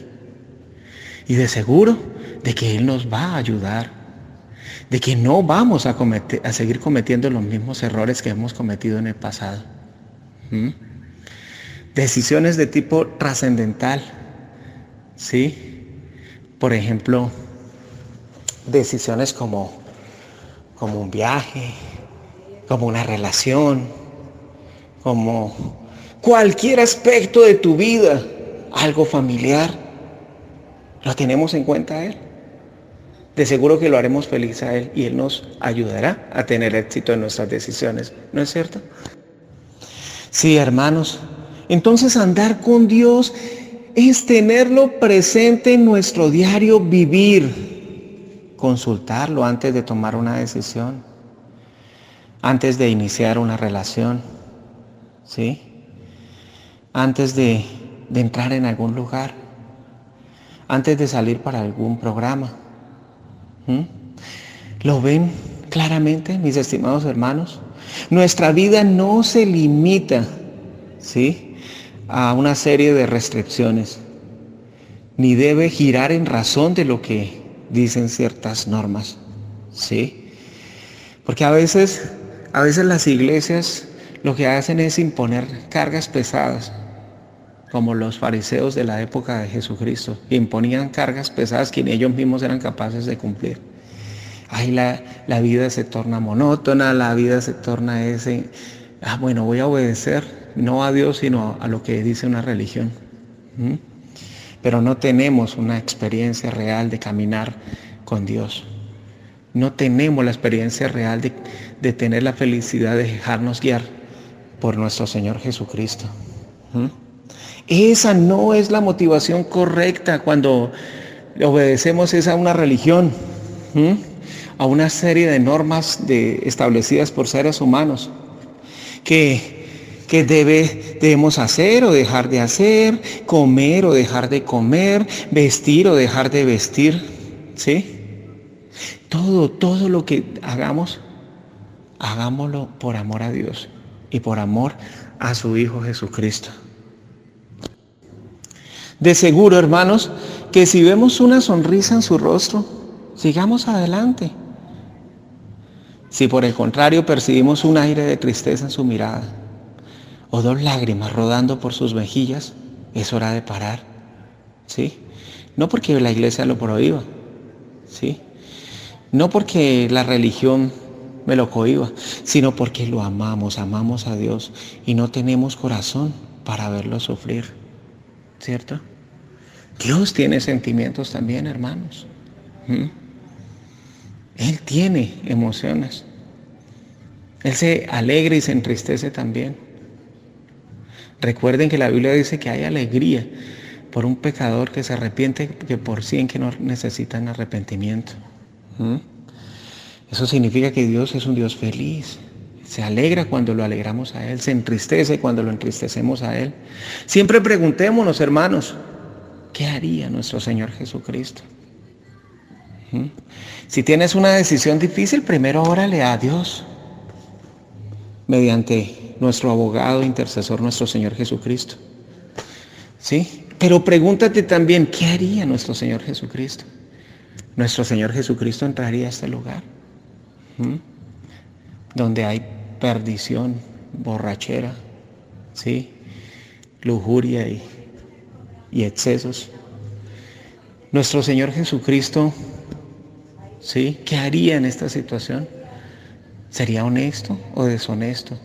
Speaker 1: Y de seguro de que Él nos va a ayudar, de que no vamos a, cometer, a seguir cometiendo los mismos errores que hemos cometido en el pasado. ¿Mm? Decisiones de tipo trascendental, ¿sí? Por ejemplo, decisiones como, como un viaje, como una relación, como cualquier aspecto de tu vida, algo familiar, lo tenemos en cuenta a Él. De seguro que lo haremos feliz a Él y Él nos ayudará a tener éxito en nuestras decisiones, ¿no es cierto? Sí, hermanos. Entonces andar con Dios es tenerlo presente en nuestro diario vivir, consultarlo antes de tomar una decisión, antes de iniciar una relación, ¿sí? Antes de, de entrar en algún lugar, antes de salir para algún programa. ¿Mm? ¿Lo ven claramente, mis estimados hermanos? Nuestra vida no se limita, ¿sí?, a una serie de restricciones, ni debe girar en razón de lo que dicen ciertas normas, ¿sí? Porque a veces, a veces las iglesias lo que hacen es imponer cargas pesadas, como los fariseos de la época de Jesucristo, imponían cargas pesadas que ni ellos mismos eran capaces de cumplir. Ahí la, la vida se torna monótona, la vida se torna ese, ah, bueno, voy a obedecer, no a Dios, sino a lo que dice una religión. ¿Mm? Pero no tenemos una experiencia real de caminar con Dios. No tenemos la experiencia real de, de tener la felicidad de dejarnos guiar por nuestro Señor Jesucristo. ¿Mm? Esa no es la motivación correcta cuando obedecemos es a una religión, ¿Mm? a una serie de normas de, establecidas por seres humanos que que debe, debemos hacer o dejar de hacer, comer o dejar de comer, vestir o dejar de vestir, ¿sí? Todo, todo lo que hagamos, hagámoslo por amor a Dios y por amor a su Hijo Jesucristo. De seguro, hermanos, que si vemos una sonrisa en su rostro, sigamos adelante. Si por el contrario percibimos un aire de tristeza en su mirada, o dos lágrimas rodando por sus mejillas, es hora de parar, ¿sí? No porque la iglesia lo prohíba, ¿sí? No porque la religión me lo cohíba, sino porque lo amamos, amamos a Dios y no tenemos corazón para verlo sufrir, ¿cierto? Dios tiene sentimientos también, hermanos. ¿Mm? Él tiene emociones. Él se alegra y se entristece también. Recuerden que la Biblia dice que hay alegría por un pecador que se arrepiente que por cien que no necesitan arrepentimiento. ¿Mm? Eso significa que Dios es un Dios feliz. Se alegra cuando lo alegramos a Él, se entristece cuando lo entristecemos a Él. Siempre preguntémonos, hermanos, ¿qué haría nuestro Señor Jesucristo? ¿Mm? Si tienes una decisión difícil, primero órale a Dios mediante nuestro abogado, intercesor, nuestro Señor Jesucristo. ¿Sí? Pero pregúntate también, ¿qué haría nuestro Señor Jesucristo? Nuestro Señor Jesucristo entraría a este lugar, ¿Mm? donde hay perdición, borrachera, ¿sí? lujuria y, y excesos. Nuestro Señor Jesucristo, ¿sí? ¿qué haría en esta situación? ¿Sería honesto o deshonesto?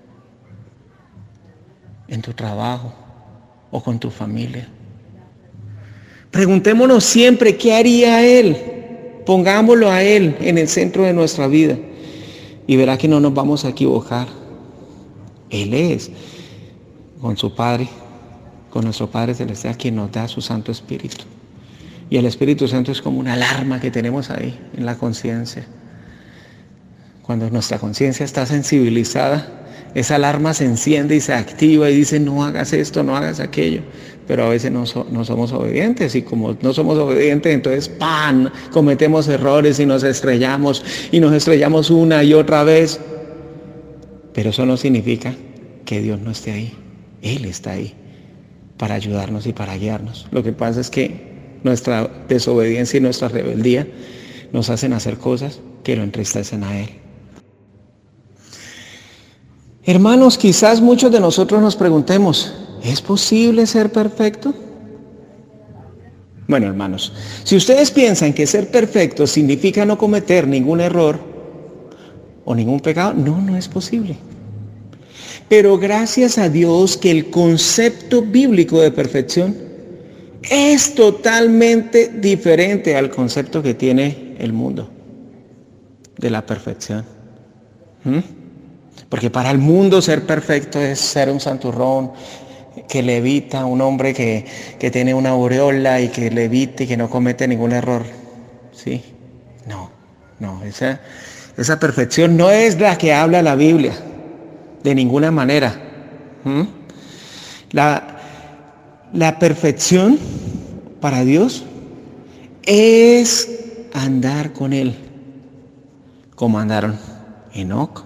Speaker 1: En tu trabajo o con tu familia. Preguntémonos siempre qué haría Él. Pongámoslo a Él en el centro de nuestra vida y verá que no nos vamos a equivocar. Él es con su Padre con nuestro Padre Celestial, quien nos da su Santo Espíritu. Y el Espíritu Santo es como una alarma que tenemos ahí en la conciencia. Cuando nuestra conciencia está sensibilizada, esa alarma se enciende y se activa y dice, no hagas esto, no hagas aquello. Pero a veces no, so, no somos obedientes, y como no somos obedientes, entonces ¡pam!, cometemos errores y nos estrellamos, y nos estrellamos una y otra vez. Pero eso no significa que Dios no esté ahí. Él está ahí para ayudarnos y para guiarnos. Lo que pasa es que nuestra desobediencia y nuestra rebeldía nos hacen hacer cosas que lo entristecen a Él. Hermanos, quizás muchos de nosotros nos preguntemos, ¿es posible ser perfecto? Bueno, hermanos, si ustedes piensan que ser perfecto significa no cometer ningún error o ningún pecado, no, no es posible. Pero gracias a Dios que el concepto bíblico de perfección es totalmente diferente al concepto que tiene el mundo de la perfección. ¿Mm? Porque para el mundo ser perfecto es ser un santurrón que levita, un hombre que, que tiene una aureola y que levita y que no comete ningún error. ¿Sí? No, no, esa, esa perfección no es la que habla la Biblia, de ninguna manera. ¿Mm? La, la perfección para Dios es andar con Él, como andaron Enoc,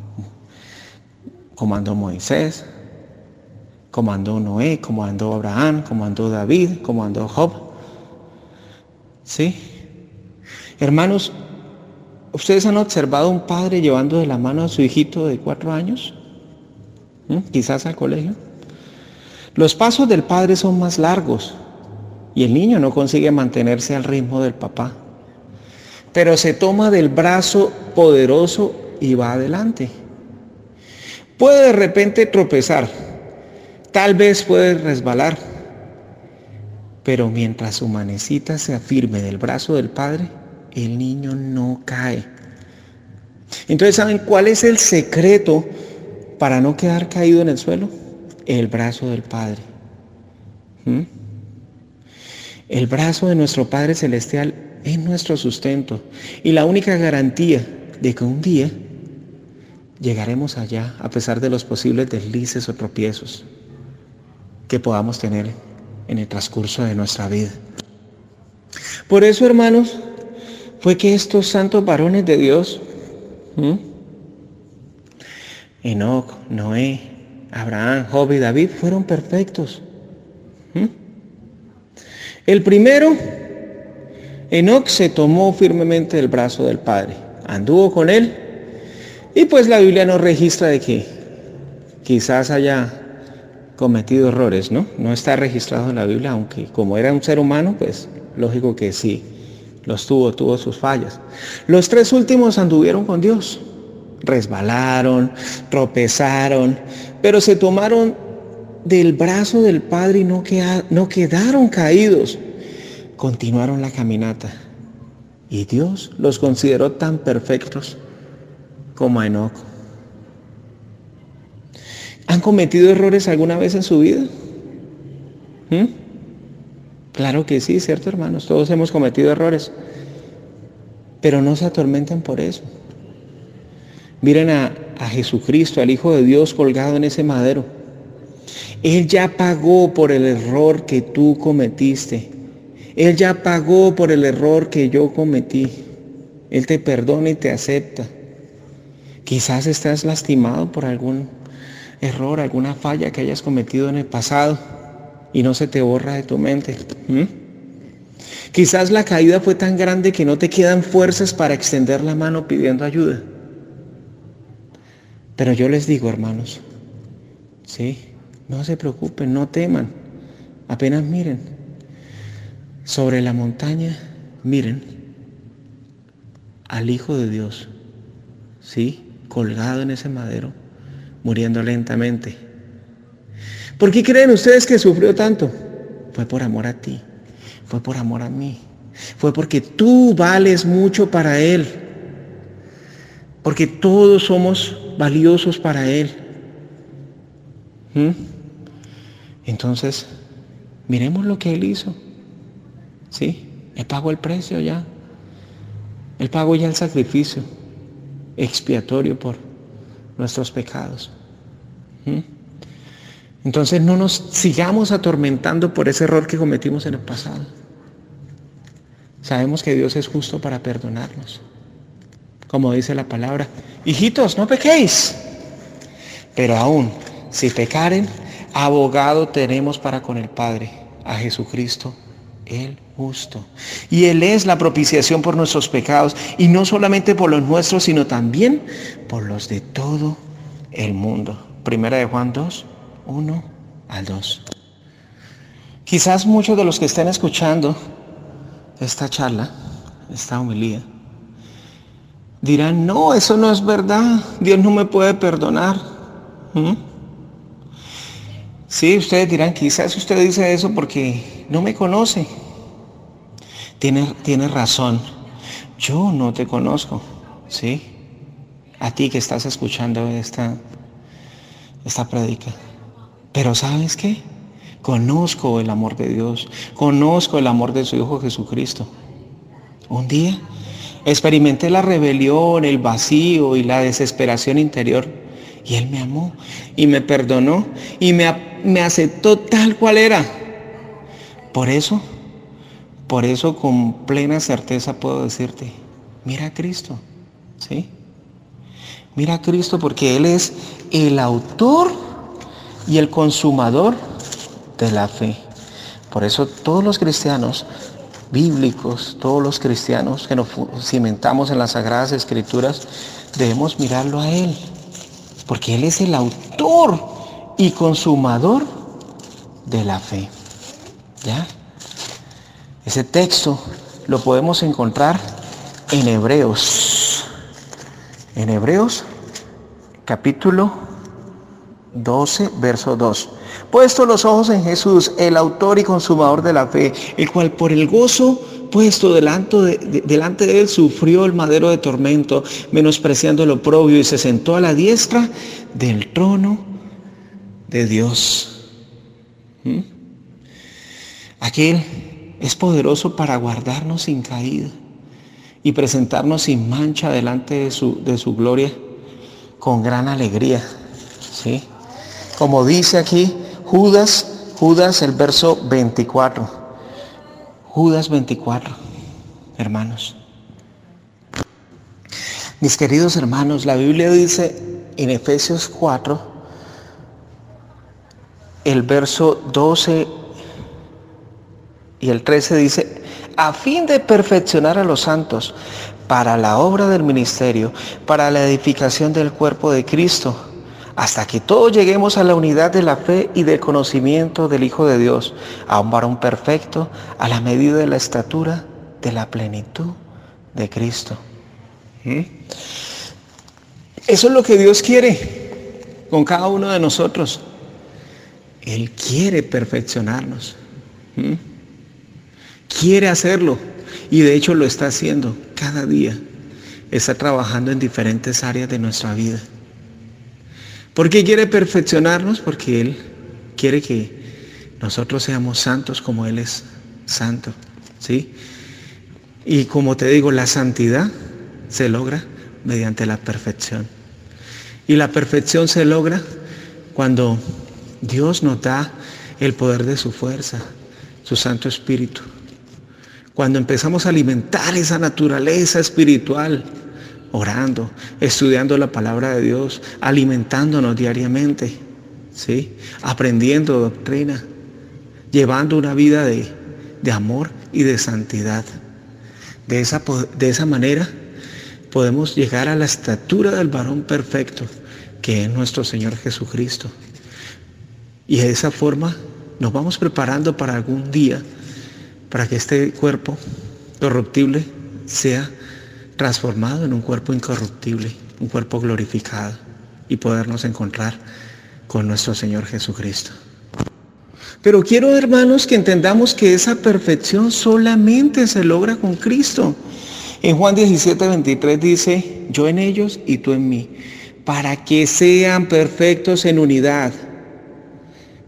Speaker 1: como andó Moisés, como andó Noé, como andó Abraham, como andó David, como andó Job. ¿Sí? Hermanos, ¿ustedes han observado un padre llevando de la mano a su hijito de cuatro años? ¿Mm? Quizás al colegio. Los pasos del padre son más largos y el niño no consigue mantenerse al ritmo del papá. Pero se toma del brazo poderoso y va adelante. Puede de repente tropezar, tal vez puede resbalar, pero mientras su manecita se afirme del brazo del padre, el niño no cae. Entonces, ¿saben cuál es el secreto para no quedar caído en el suelo? El brazo del Padre. ¿Mm? El brazo de nuestro Padre Celestial es nuestro sustento y la única garantía de que un día llegaremos allá a pesar de los posibles deslices o tropiezos que podamos tener en el transcurso de nuestra vida. Por eso, hermanos, fue que estos santos varones de Dios, ¿Mm? Enoc, Noé, Abraham, Job y David, fueron perfectos. ¿Mm? El primero, Enoc, se tomó firmemente el brazo del Padre, anduvo con él, y pues la Biblia no registra de que quizás haya cometido errores, ¿no? No está registrado en la Biblia, aunque como era un ser humano, pues lógico que sí, los tuvo, tuvo sus fallas. Los tres últimos anduvieron con Dios, resbalaron, tropezaron, pero se tomaron del brazo del Padre y no, queda, no quedaron caídos, continuaron la caminata. Y Dios los consideró tan perfectos como a Enoc. ¿Han cometido errores alguna vez en su vida? ¿Mm? Claro que sí, ¿cierto, hermanos? Todos hemos cometido errores. Pero no se atormenten por eso. Miren a, a Jesucristo, al Hijo de Dios colgado en ese madero. Él ya pagó por el error que tú cometiste. Él ya pagó por el error que yo cometí. Él te perdona y te acepta. Quizás estás lastimado por algún error, alguna falla que hayas cometido en el pasado y no se te borra de tu mente. ¿Mm? Quizás la caída fue tan grande que no te quedan fuerzas para extender la mano pidiendo ayuda. Pero yo les digo, hermanos, sí, no se preocupen, no teman, apenas miren sobre la montaña, miren al Hijo de Dios, sí, colgado en ese madero, muriendo lentamente. ¿Por qué creen ustedes que sufrió tanto? Fue por amor a ti, fue por amor a mí, fue porque tú vales mucho para Él, porque todos somos valiosos para Él. ¿Mm? Entonces, miremos lo que Él hizo. ¿Sí? Él pagó el precio ya. Él pagó ya el sacrificio expiatorio por nuestros pecados. ¿Mm? Entonces no nos sigamos atormentando por ese error que cometimos en el pasado. Sabemos que Dios es justo para perdonarnos. Como dice la palabra, hijitos, no pequéis. Pero aún, si pecaren, abogado tenemos para con el Padre, a Jesucristo, el justo. Y Él es la propiciación por nuestros pecados, y no solamente por los nuestros, sino también por los de todo el mundo. Primera de Juan dos, uno al dos. Quizás muchos de los que estén escuchando esta charla, esta homilía, dirán, no, eso no es verdad, Dios no me puede perdonar. ¿Mm? Sí, ustedes dirán, quizás usted dice eso porque no me conoce. Tiene, tiene razón, yo no te conozco, ¿sí? A ti que estás escuchando esta, esta prédica. Pero ¿sabes qué? Conozco el amor de Dios, conozco el amor de su Hijo Jesucristo. Un día experimenté la rebelión, el vacío y la desesperación interior, y Él me amó y me perdonó y me, me aceptó tal cual era. Por eso, por eso con plena certeza puedo decirte, mira a Cristo, ¿sí? Mira a Cristo, porque Él es el autor y el consumador de la fe. Por eso todos los cristianos bíblicos, todos los cristianos que nos cimentamos en las Sagradas Escrituras, debemos mirarlo a Él, porque Él es el autor y consumador de la fe. ¿Ya? Ese texto lo podemos encontrar en Hebreos. En Hebreos, capítulo doce, verso dos. Puesto los ojos en Jesús, el autor y consumador de la fe, el cual por el gozo puesto delante de, de, delante de él sufrió el madero de tormento, menospreciando el oprobio, y se sentó a la diestra del trono de Dios. ¿Mm? Aquel es poderoso para guardarnos sin caída y presentarnos sin mancha delante de su, de su gloria con gran alegría. ¿Sí? Como dice aquí Judas, Judas el verso veinticuatro. Judas veinticuatro, hermanos. Mis queridos hermanos, la Biblia dice en Efesios cuatro, el verso doce y el trece dice, a fin de perfeccionar a los santos para la obra del ministerio, para la edificación del cuerpo de Cristo, hasta que todos lleguemos a la unidad de la fe y del conocimiento del Hijo de Dios, a un varón perfecto, a la medida de la estatura de la plenitud de Cristo. ¿Mm? Eso es lo que Dios quiere con cada uno de nosotros. Él quiere perfeccionarnos. ¿Mm? Quiere hacerlo, y de hecho lo está haciendo cada día. Está trabajando en diferentes áreas de nuestra vida. ¿Por qué quiere perfeccionarnos? Porque Él quiere que nosotros seamos santos como Él es santo, ¿sí? Y como te digo, la santidad se logra mediante la perfección. Y la perfección se logra cuando Dios nos da el poder de su fuerza, su Santo Espíritu. Cuando empezamos a alimentar esa naturaleza espiritual, orando, estudiando la palabra de Dios, alimentándonos diariamente, ¿sí? Aprendiendo doctrina, llevando una vida de, de amor y de santidad. De esa, de esa manera podemos llegar a la estatura del varón perfecto, que es nuestro Señor Jesucristo. Y de esa forma nos vamos preparando para algún día, para que este cuerpo corruptible sea transformado en un cuerpo incorruptible, un cuerpo glorificado, y podernos encontrar con nuestro Señor Jesucristo. Pero quiero, hermanos, que entendamos que esa perfección solamente se logra con Cristo. En Juan diecisiete, veintitrés dice, yo en ellos y tú en mí, para que sean perfectos en unidad,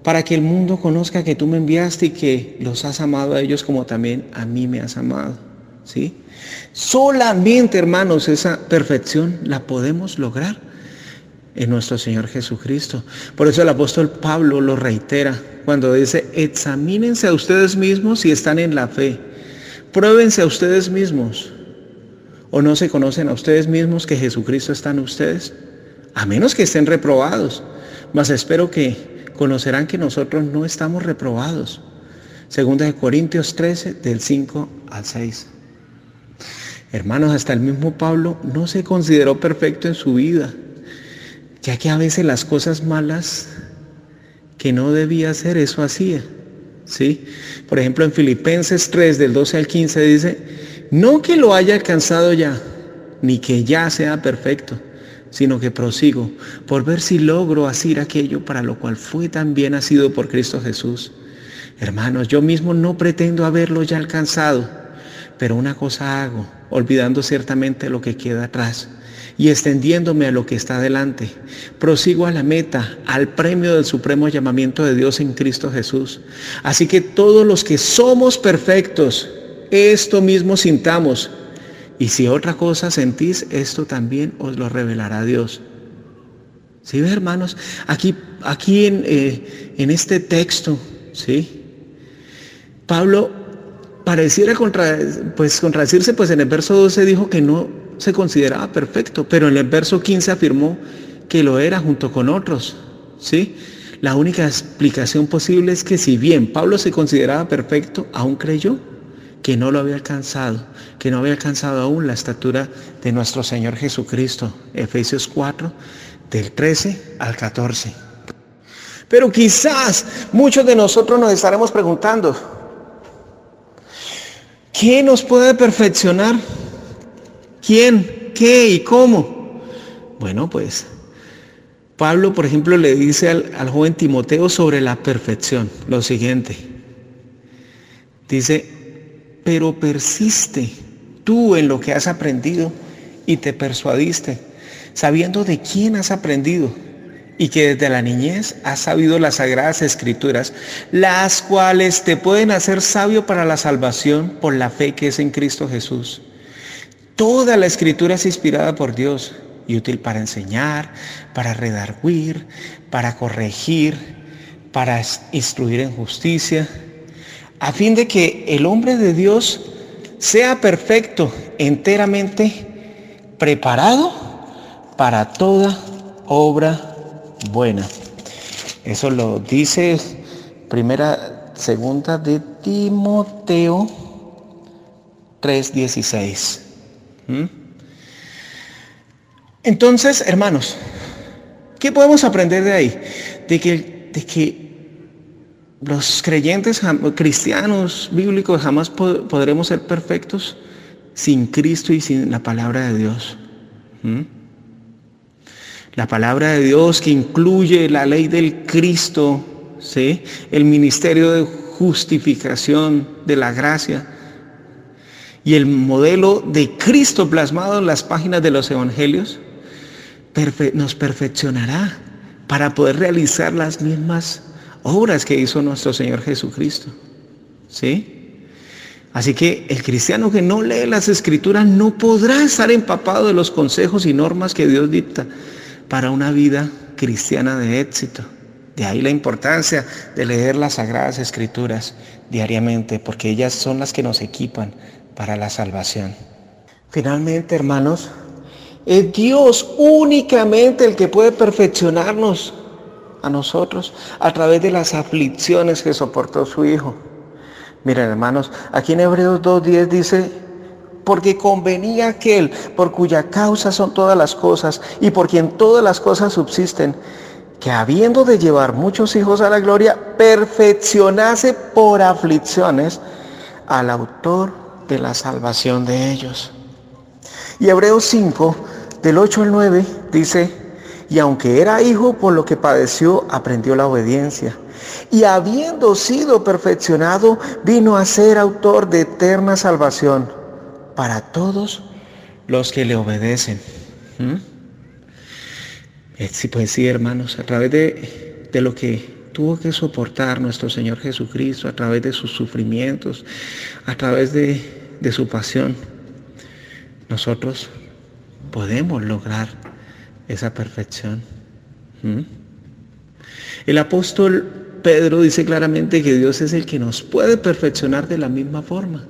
Speaker 1: para que el mundo conozca que tú me enviaste y que los has amado a ellos como también a mí me has amado. ¿Sí? Solamente, hermanos, esa perfección la podemos lograr en nuestro Señor Jesucristo. Por eso el apóstol Pablo lo reitera cuando dice: examínense a ustedes mismos si están en la fe. Pruébense a ustedes mismos. ¿O no se conocen a ustedes mismos que Jesucristo está en ustedes? A menos que estén reprobados. Mas espero que conocerán que nosotros no estamos reprobados. Segunda de Corintios trece, del cinco al seis. Hermanos, hasta el mismo Pablo no se consideró perfecto en su vida, ya que a veces las cosas malas que no debía hacer, eso hacía. ¿Sí? Por ejemplo, en Filipenses tres, del doce al quince dice: no que lo haya alcanzado ya, ni que ya sea perfecto, sino que prosigo por ver si logro hacer aquello para lo cual fue también nacido por Cristo Jesús. Hermanos, yo mismo no pretendo haberlo ya alcanzado, pero una cosa hago, olvidando ciertamente lo que queda atrás y extendiéndome a lo que está delante. Prosigo a la meta, al premio del supremo llamamiento de Dios en Cristo Jesús. Así que todos los que somos perfectos, esto mismo sintamos. Y si otra cosa sentís, esto también os lo revelará Dios. ¿Sí ve, hermanos? Aquí, aquí en, eh, en este texto, ¿sí? Pablo pareciera contra, pues, contradecirse, pues en el verso doce dijo que no se consideraba perfecto, pero en el verso quince afirmó que lo era junto con otros, ¿sí? La única explicación posible es que si bien Pablo se consideraba perfecto, aún creyó que no lo había alcanzado, que no había alcanzado aún la estatura de nuestro Señor Jesucristo. Efesios cuatro, del trece al catorce. Pero quizás muchos de nosotros nos estaremos preguntando: ¿quién nos puede perfeccionar? ¿Quién? ¿Qué? ¿Y cómo? Bueno, pues Pablo, por ejemplo, le dice al, al joven Timoteo sobre la perfección lo siguiente. Dice: pero persiste tú en lo que has aprendido y te persuadiste, sabiendo de quién has aprendido y que desde la niñez has sabido las sagradas escrituras, las cuales te pueden hacer sabio para la salvación por la fe que es en Cristo Jesús. Toda la escritura es inspirada por Dios y útil para enseñar, para redarguir, para corregir, para instruir en justicia, a fin de que el hombre de Dios sea perfecto, enteramente preparado para toda obra buena. Eso lo dice primera, segunda de Timoteo tres dieciséis. ¿Mm? Entonces, hermanos, ¿qué podemos aprender de ahí? De que, de que los creyentes cristianos bíblicos jamás podremos ser perfectos sin Cristo y sin la palabra de Dios. ¿Mm? La palabra de Dios que incluye la ley del Cristo, ¿sí? El ministerio de justificación de la gracia y el modelo de Cristo plasmado en las páginas de los evangelios perfe- nos perfeccionará para poder realizar las mismas obras que hizo nuestro Señor Jesucristo, ¿sí? Así que el cristiano que no lee las Escrituras no podrá estar empapado de los consejos y normas que Dios dicta para una vida cristiana de éxito. De ahí la importancia de leer las Sagradas Escrituras diariamente, porque ellas son las que nos equipan para la salvación. Finalmente, hermanos, es Dios únicamente el que puede perfeccionarnos a nosotros a través de las aflicciones que soportó su Hijo. Miren, hermanos, aquí en Hebreos dos diez dice: porque convenía aquel por cuya causa son todas las cosas y por quien todas las cosas subsisten, que habiendo de llevar muchos hijos a la gloria, perfeccionase por aflicciones al autor de la salvación de ellos. Y Hebreos cinco, del ocho al nueve, dice: y aunque era hijo, por lo que padeció, aprendió la obediencia. Y habiendo sido perfeccionado, vino a ser autor de eterna salvación para todos los que le obedecen. ¿Mm? Sí, pues sí, hermanos, a través de, de lo que tuvo que soportar nuestro Señor Jesucristo a través de sus sufrimientos, a través de, de su pasión, nosotros podemos lograr esa perfección. ¿Mm? El apóstol Pedro dice claramente que Dios es el que nos puede perfeccionar de la misma forma.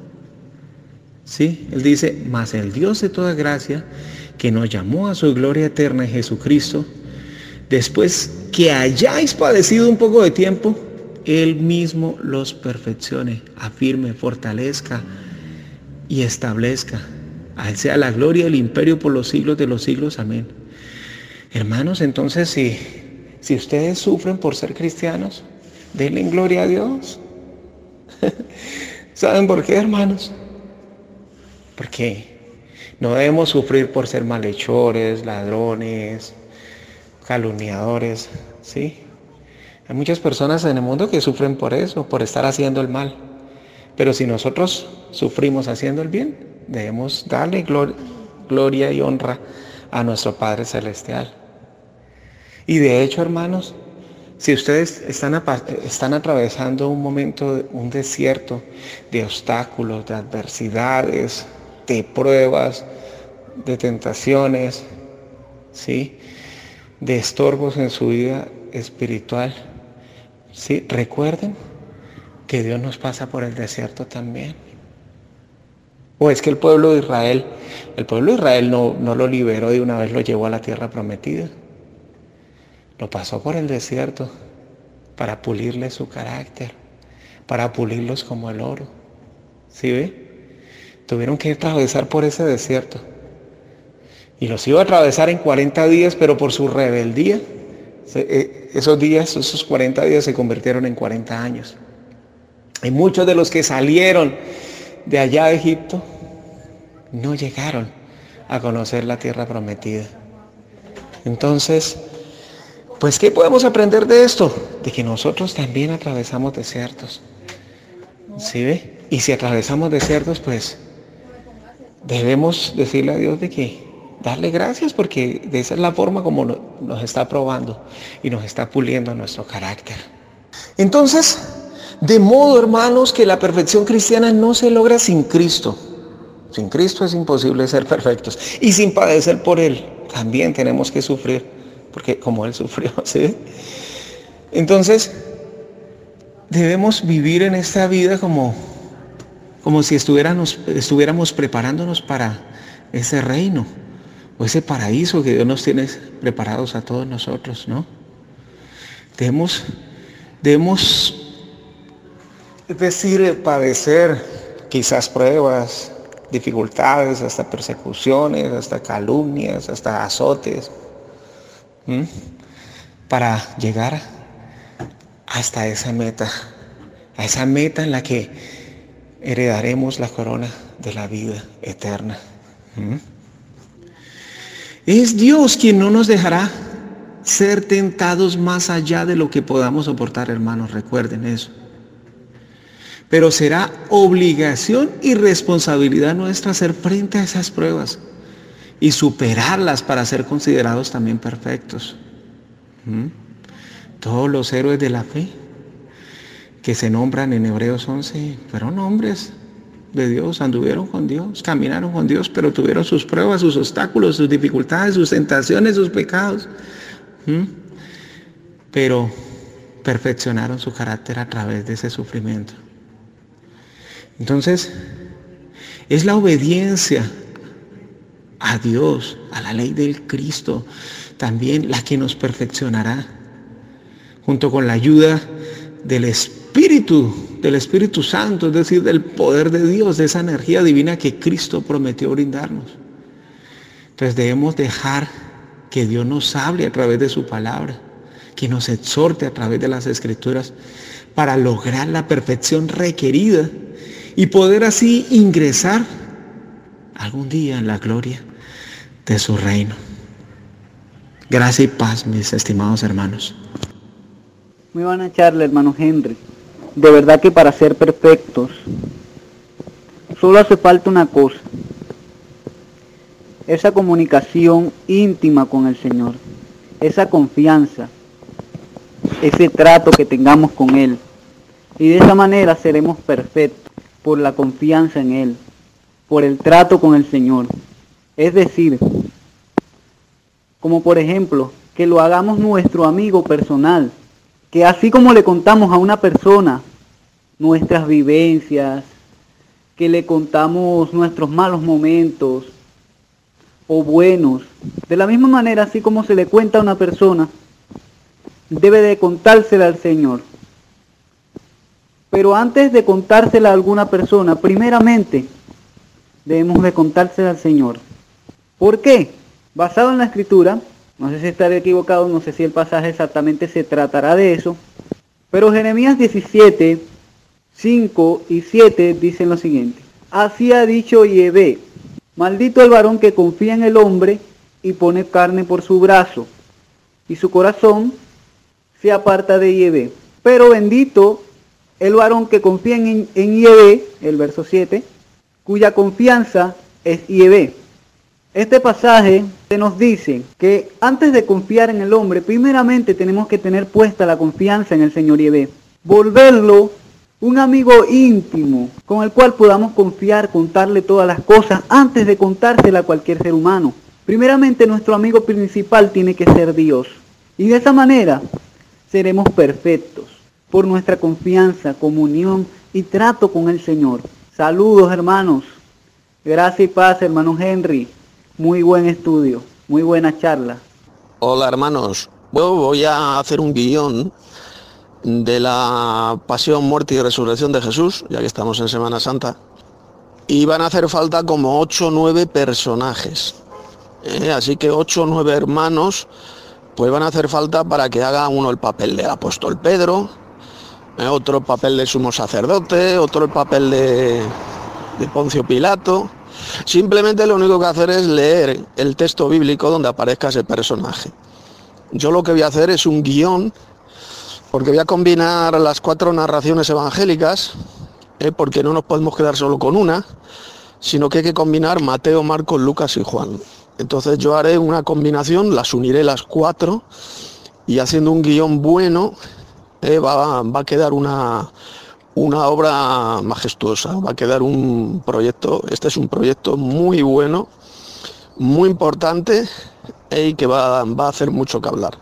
Speaker 1: ¿Sí? Él dice, mas el Dios de toda gracia, que nos llamó a su gloria eterna en Jesucristo, después que hayáis padecido un poco de tiempo, Él mismo los perfeccione, afirme, fortalezca y establezca. A Él sea la gloria y el imperio por los siglos de los siglos. Amén. Hermanos, entonces si, si ustedes sufren por ser cristianos, denle gloria a Dios. ¿Saben por qué, hermanos? Porque no debemos sufrir por ser malhechores, ladrones, calumniadores, ¿sí? Hay muchas personas en el mundo que sufren por eso, por estar haciendo el mal. Pero si nosotros sufrimos haciendo el bien, debemos darle glor- gloria y honra a nuestro Padre Celestial. Y de hecho, hermanos, si ustedes están, apa- están atravesando un momento, un desierto de obstáculos, de adversidades, de pruebas, de tentaciones, ¿sí?, de estorbos en su vida espiritual, ¿sí?, recuerden que Dios nos pasa por el desierto también. O es que el pueblo de Israel, el pueblo de Israel no, no lo liberó y una vez lo llevó a la tierra prometida. Lo pasó por el desierto para pulirle su carácter, para pulirlos como el oro. ¿Sí ve? Tuvieron que atravesar por ese desierto. Y los iba a atravesar en cuarenta días, pero por su rebeldía, esos días, esos cuarenta días se convirtieron en cuarenta años. Y muchos de los que salieron de allá de Egipto no llegaron a conocer la tierra prometida. Entonces, pues, ¿qué podemos aprender de esto? De que nosotros también atravesamos desiertos. ¿Sí ve? Y si atravesamos desiertos, pues debemos decirle a Dios de que darle gracias, porque de esa es la forma como nos está probando y nos está puliendo nuestro carácter. Entonces, de modo, hermanos, que la perfección cristiana no se logra sin Cristo. Sin Cristo es imposible ser perfectos. Y sin padecer por Él, también tenemos que sufrir. Porque como Él sufrió, ¿sí? Entonces, debemos vivir en esta vida como, como si estuviéramos, estuviéramos preparándonos para ese reino, o ese paraíso que Dios nos tiene preparados a todos nosotros, ¿no? Debemos, debemos, es decir, padecer quizás pruebas, dificultades, hasta persecuciones, hasta calumnias, hasta azotes, ¿Mm? para llegar hasta esa meta, a esa meta en la que heredaremos la corona de la vida eterna. ¿Mm? Es Dios quien no nos dejará ser tentados más allá de lo que podamos soportar, hermanos, recuerden eso. Pero será obligación y responsabilidad nuestra hacer frente a esas pruebas y superarlas para ser considerados también perfectos. ¿Mm? Todos los héroes de la fe que se nombran en Hebreos once fueron hombres de Dios, anduvieron con Dios, caminaron con Dios, pero tuvieron sus pruebas, sus obstáculos, sus dificultades, sus tentaciones, sus pecados. ¿Mm? Pero perfeccionaron su carácter a través de ese sufrimiento. Entonces, es la obediencia a Dios, a la ley del Cristo, también la que nos perfeccionará, junto con la ayuda del Espíritu, del Espíritu Santo, es decir, del poder de Dios, de esa energía divina que Cristo prometió brindarnos. Entonces debemos dejar que Dios nos hable a través de su palabra, que nos exhorte a través de las Escrituras para lograr la perfección requerida y poder así ingresar algún día en la gloria de su reino. Gracia y paz, mis estimados hermanos.
Speaker 2: Muy buena charla, hermano Henry. De verdad que para ser perfectos solo hace falta una cosa: esa comunicación íntima con el Señor, esa confianza ese trato que tengamos con Él. Y de esa manera seremos perfectos por la confianza en Él, por el trato con el Señor. Es decir, como por ejemplo, que lo hagamos nuestro amigo personal, que así como le contamos a una persona nuestras vivencias, que le contamos nuestros malos momentos o buenos, de la misma manera, así como se le cuenta a una persona, debe de contársela al Señor. Pero antes de contársela a alguna persona, primeramente debemos de contársela al Señor. ¿Por qué? Basado en la Escritura, no sé si estaré equivocado, no sé si el pasaje exactamente se tratará de eso, pero Jeremías diecisiete, cinco y siete dicen lo siguiente: así ha dicho Yahvé, maldito el varón que confía en el hombre y pone carne por su brazo, y su corazón se aparta de Yahvé. Pero bendito el varón que confía en, en Yahvé, el verso siete, cuya confianza es Yahvé. Este pasaje se nos dice que antes de confiar en el hombre, primeramente tenemos que tener puesta la confianza en el Señor Yahvé. Volverlo un amigo íntimo con el cual podamos confiar, contarle todas las cosas antes de contársela a cualquier ser humano. Primeramente nuestro amigo principal tiene que ser Dios. Y de esa manera seremos perfectos por nuestra confianza, comunión y trato con el Señor. Saludos, hermanos. Gracia y paz, hermano Henry. Muy buen estudio, muy buena charla.
Speaker 3: Hola, hermanos. Yo voy a hacer un guión de la pasión, muerte y resurrección de Jesús, ya que estamos en Semana Santa. Y van a hacer falta como ocho o nueve personajes. ¿eh? Así que ocho o nueve hermanos pues van a hacer falta para que haga uno el papel del apóstol Pedro, eh, otro el papel de sumo sacerdote, otro el papel de, de Poncio Pilato. Simplemente lo único que hacer es leer el texto bíblico donde aparezca ese personaje. Yo lo que voy a hacer es un guión, porque voy a combinar las cuatro narraciones evangélicas, eh, porque no nos podemos quedar solo con una, sino que hay que combinar Mateo, Marcos, Lucas y Juan. Entonces yo haré una combinación, las uniré las cuatro, y haciendo un guión bueno eh, va, va a quedar una, una obra majestuosa, va a quedar un proyecto, este es un proyecto muy bueno, muy importante eh, y que va, va a hacer mucho que hablar.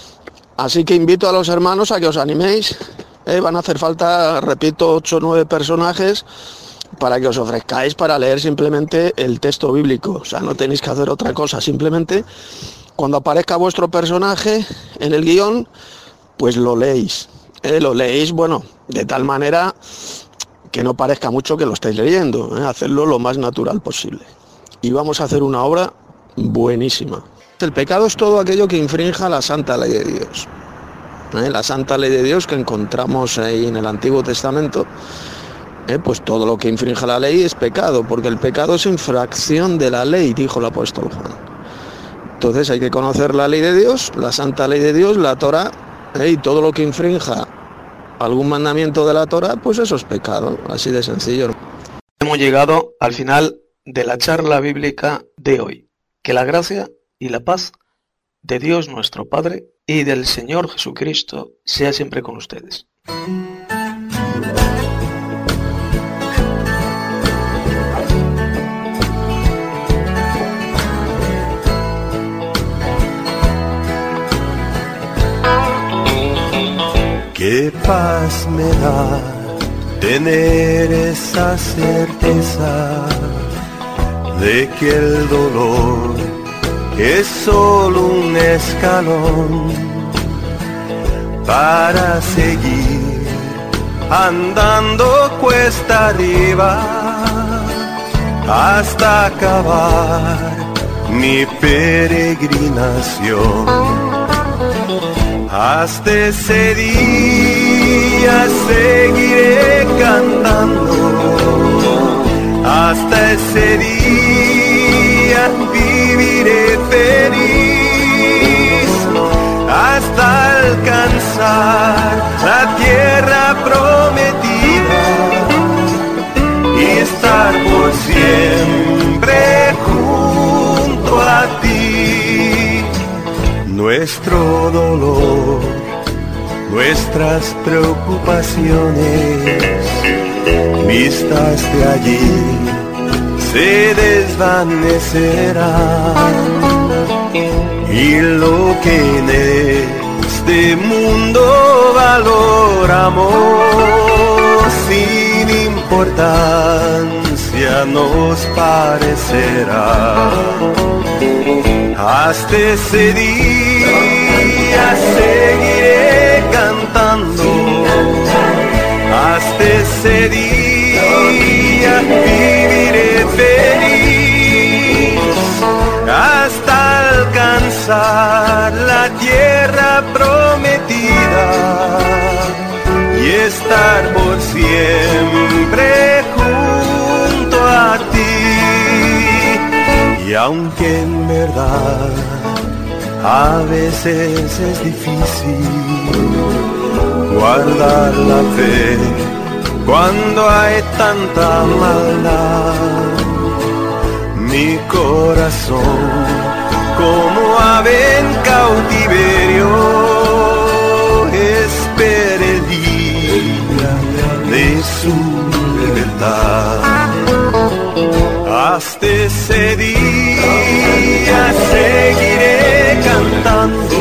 Speaker 3: Así que invito a los hermanos a que os animéis, eh, van a hacer falta, repito, ocho o nueve personajes, para que os ofrezcáis para leer simplemente el texto bíblico. O sea, no tenéis que hacer otra cosa, simplemente cuando aparezca vuestro personaje en el guión, pues lo leéis. Eh, lo leéis, bueno, de tal manera que no parezca mucho que lo estáis leyendo, eh, hacerlo lo más natural posible. Y vamos a hacer una obra buenísima. El pecado es todo aquello que infrinja la santa ley de Dios. Eh, la santa ley de Dios que encontramos ahí en el Antiguo Testamento. Eh, pues todo lo que infringe la ley es pecado, porque el pecado es infracción de la ley, dijo el apóstol Juan. Entonces hay que conocer la ley de Dios, la santa ley de Dios, la Torá, eh, y todo lo que infrinja algún mandamiento de la Torá, pues eso es pecado, así de sencillo. Hemos llegado al final de la charla bíblica de hoy. Que la gracia y la paz de Dios nuestro Padre y del Señor Jesucristo sea siempre con ustedes.
Speaker 4: Qué paz me da tener esa certeza de que el dolor es solo un escalón para seguir andando cuesta arriba hasta acabar mi peregrinación. Hasta ese día seguiré cantando, hasta ese día viviré feliz, hasta alcanzar la tierra prometida y estar por siempre junto a ti. Nuestro dolor nuestras preocupaciones, vistas de allí, se desvanecerán, y lo que en este mundo valoramos sin importancia nos parecerá. Hasta ese día seguiré cantando, hasta ese día viviré feliz, hasta alcanzar la tierra prometida y estar por siempre junto a ti. Y aunque en verdad a veces es difícil guardar la fe cuando hay tanta maldad, mi corazón como ave en cautiverio espera el día de su libertad. Hasta ese día seguiré cantando,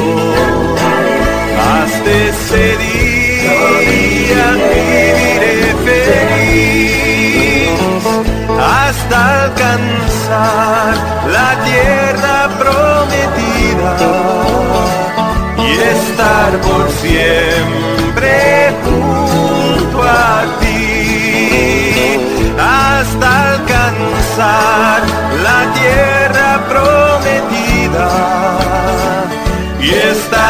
Speaker 4: hasta ese día viviré feliz, hasta alcanzar la tierra prometida y estar por siempre junto a ti, hasta alcanzar la tierra prometida y estar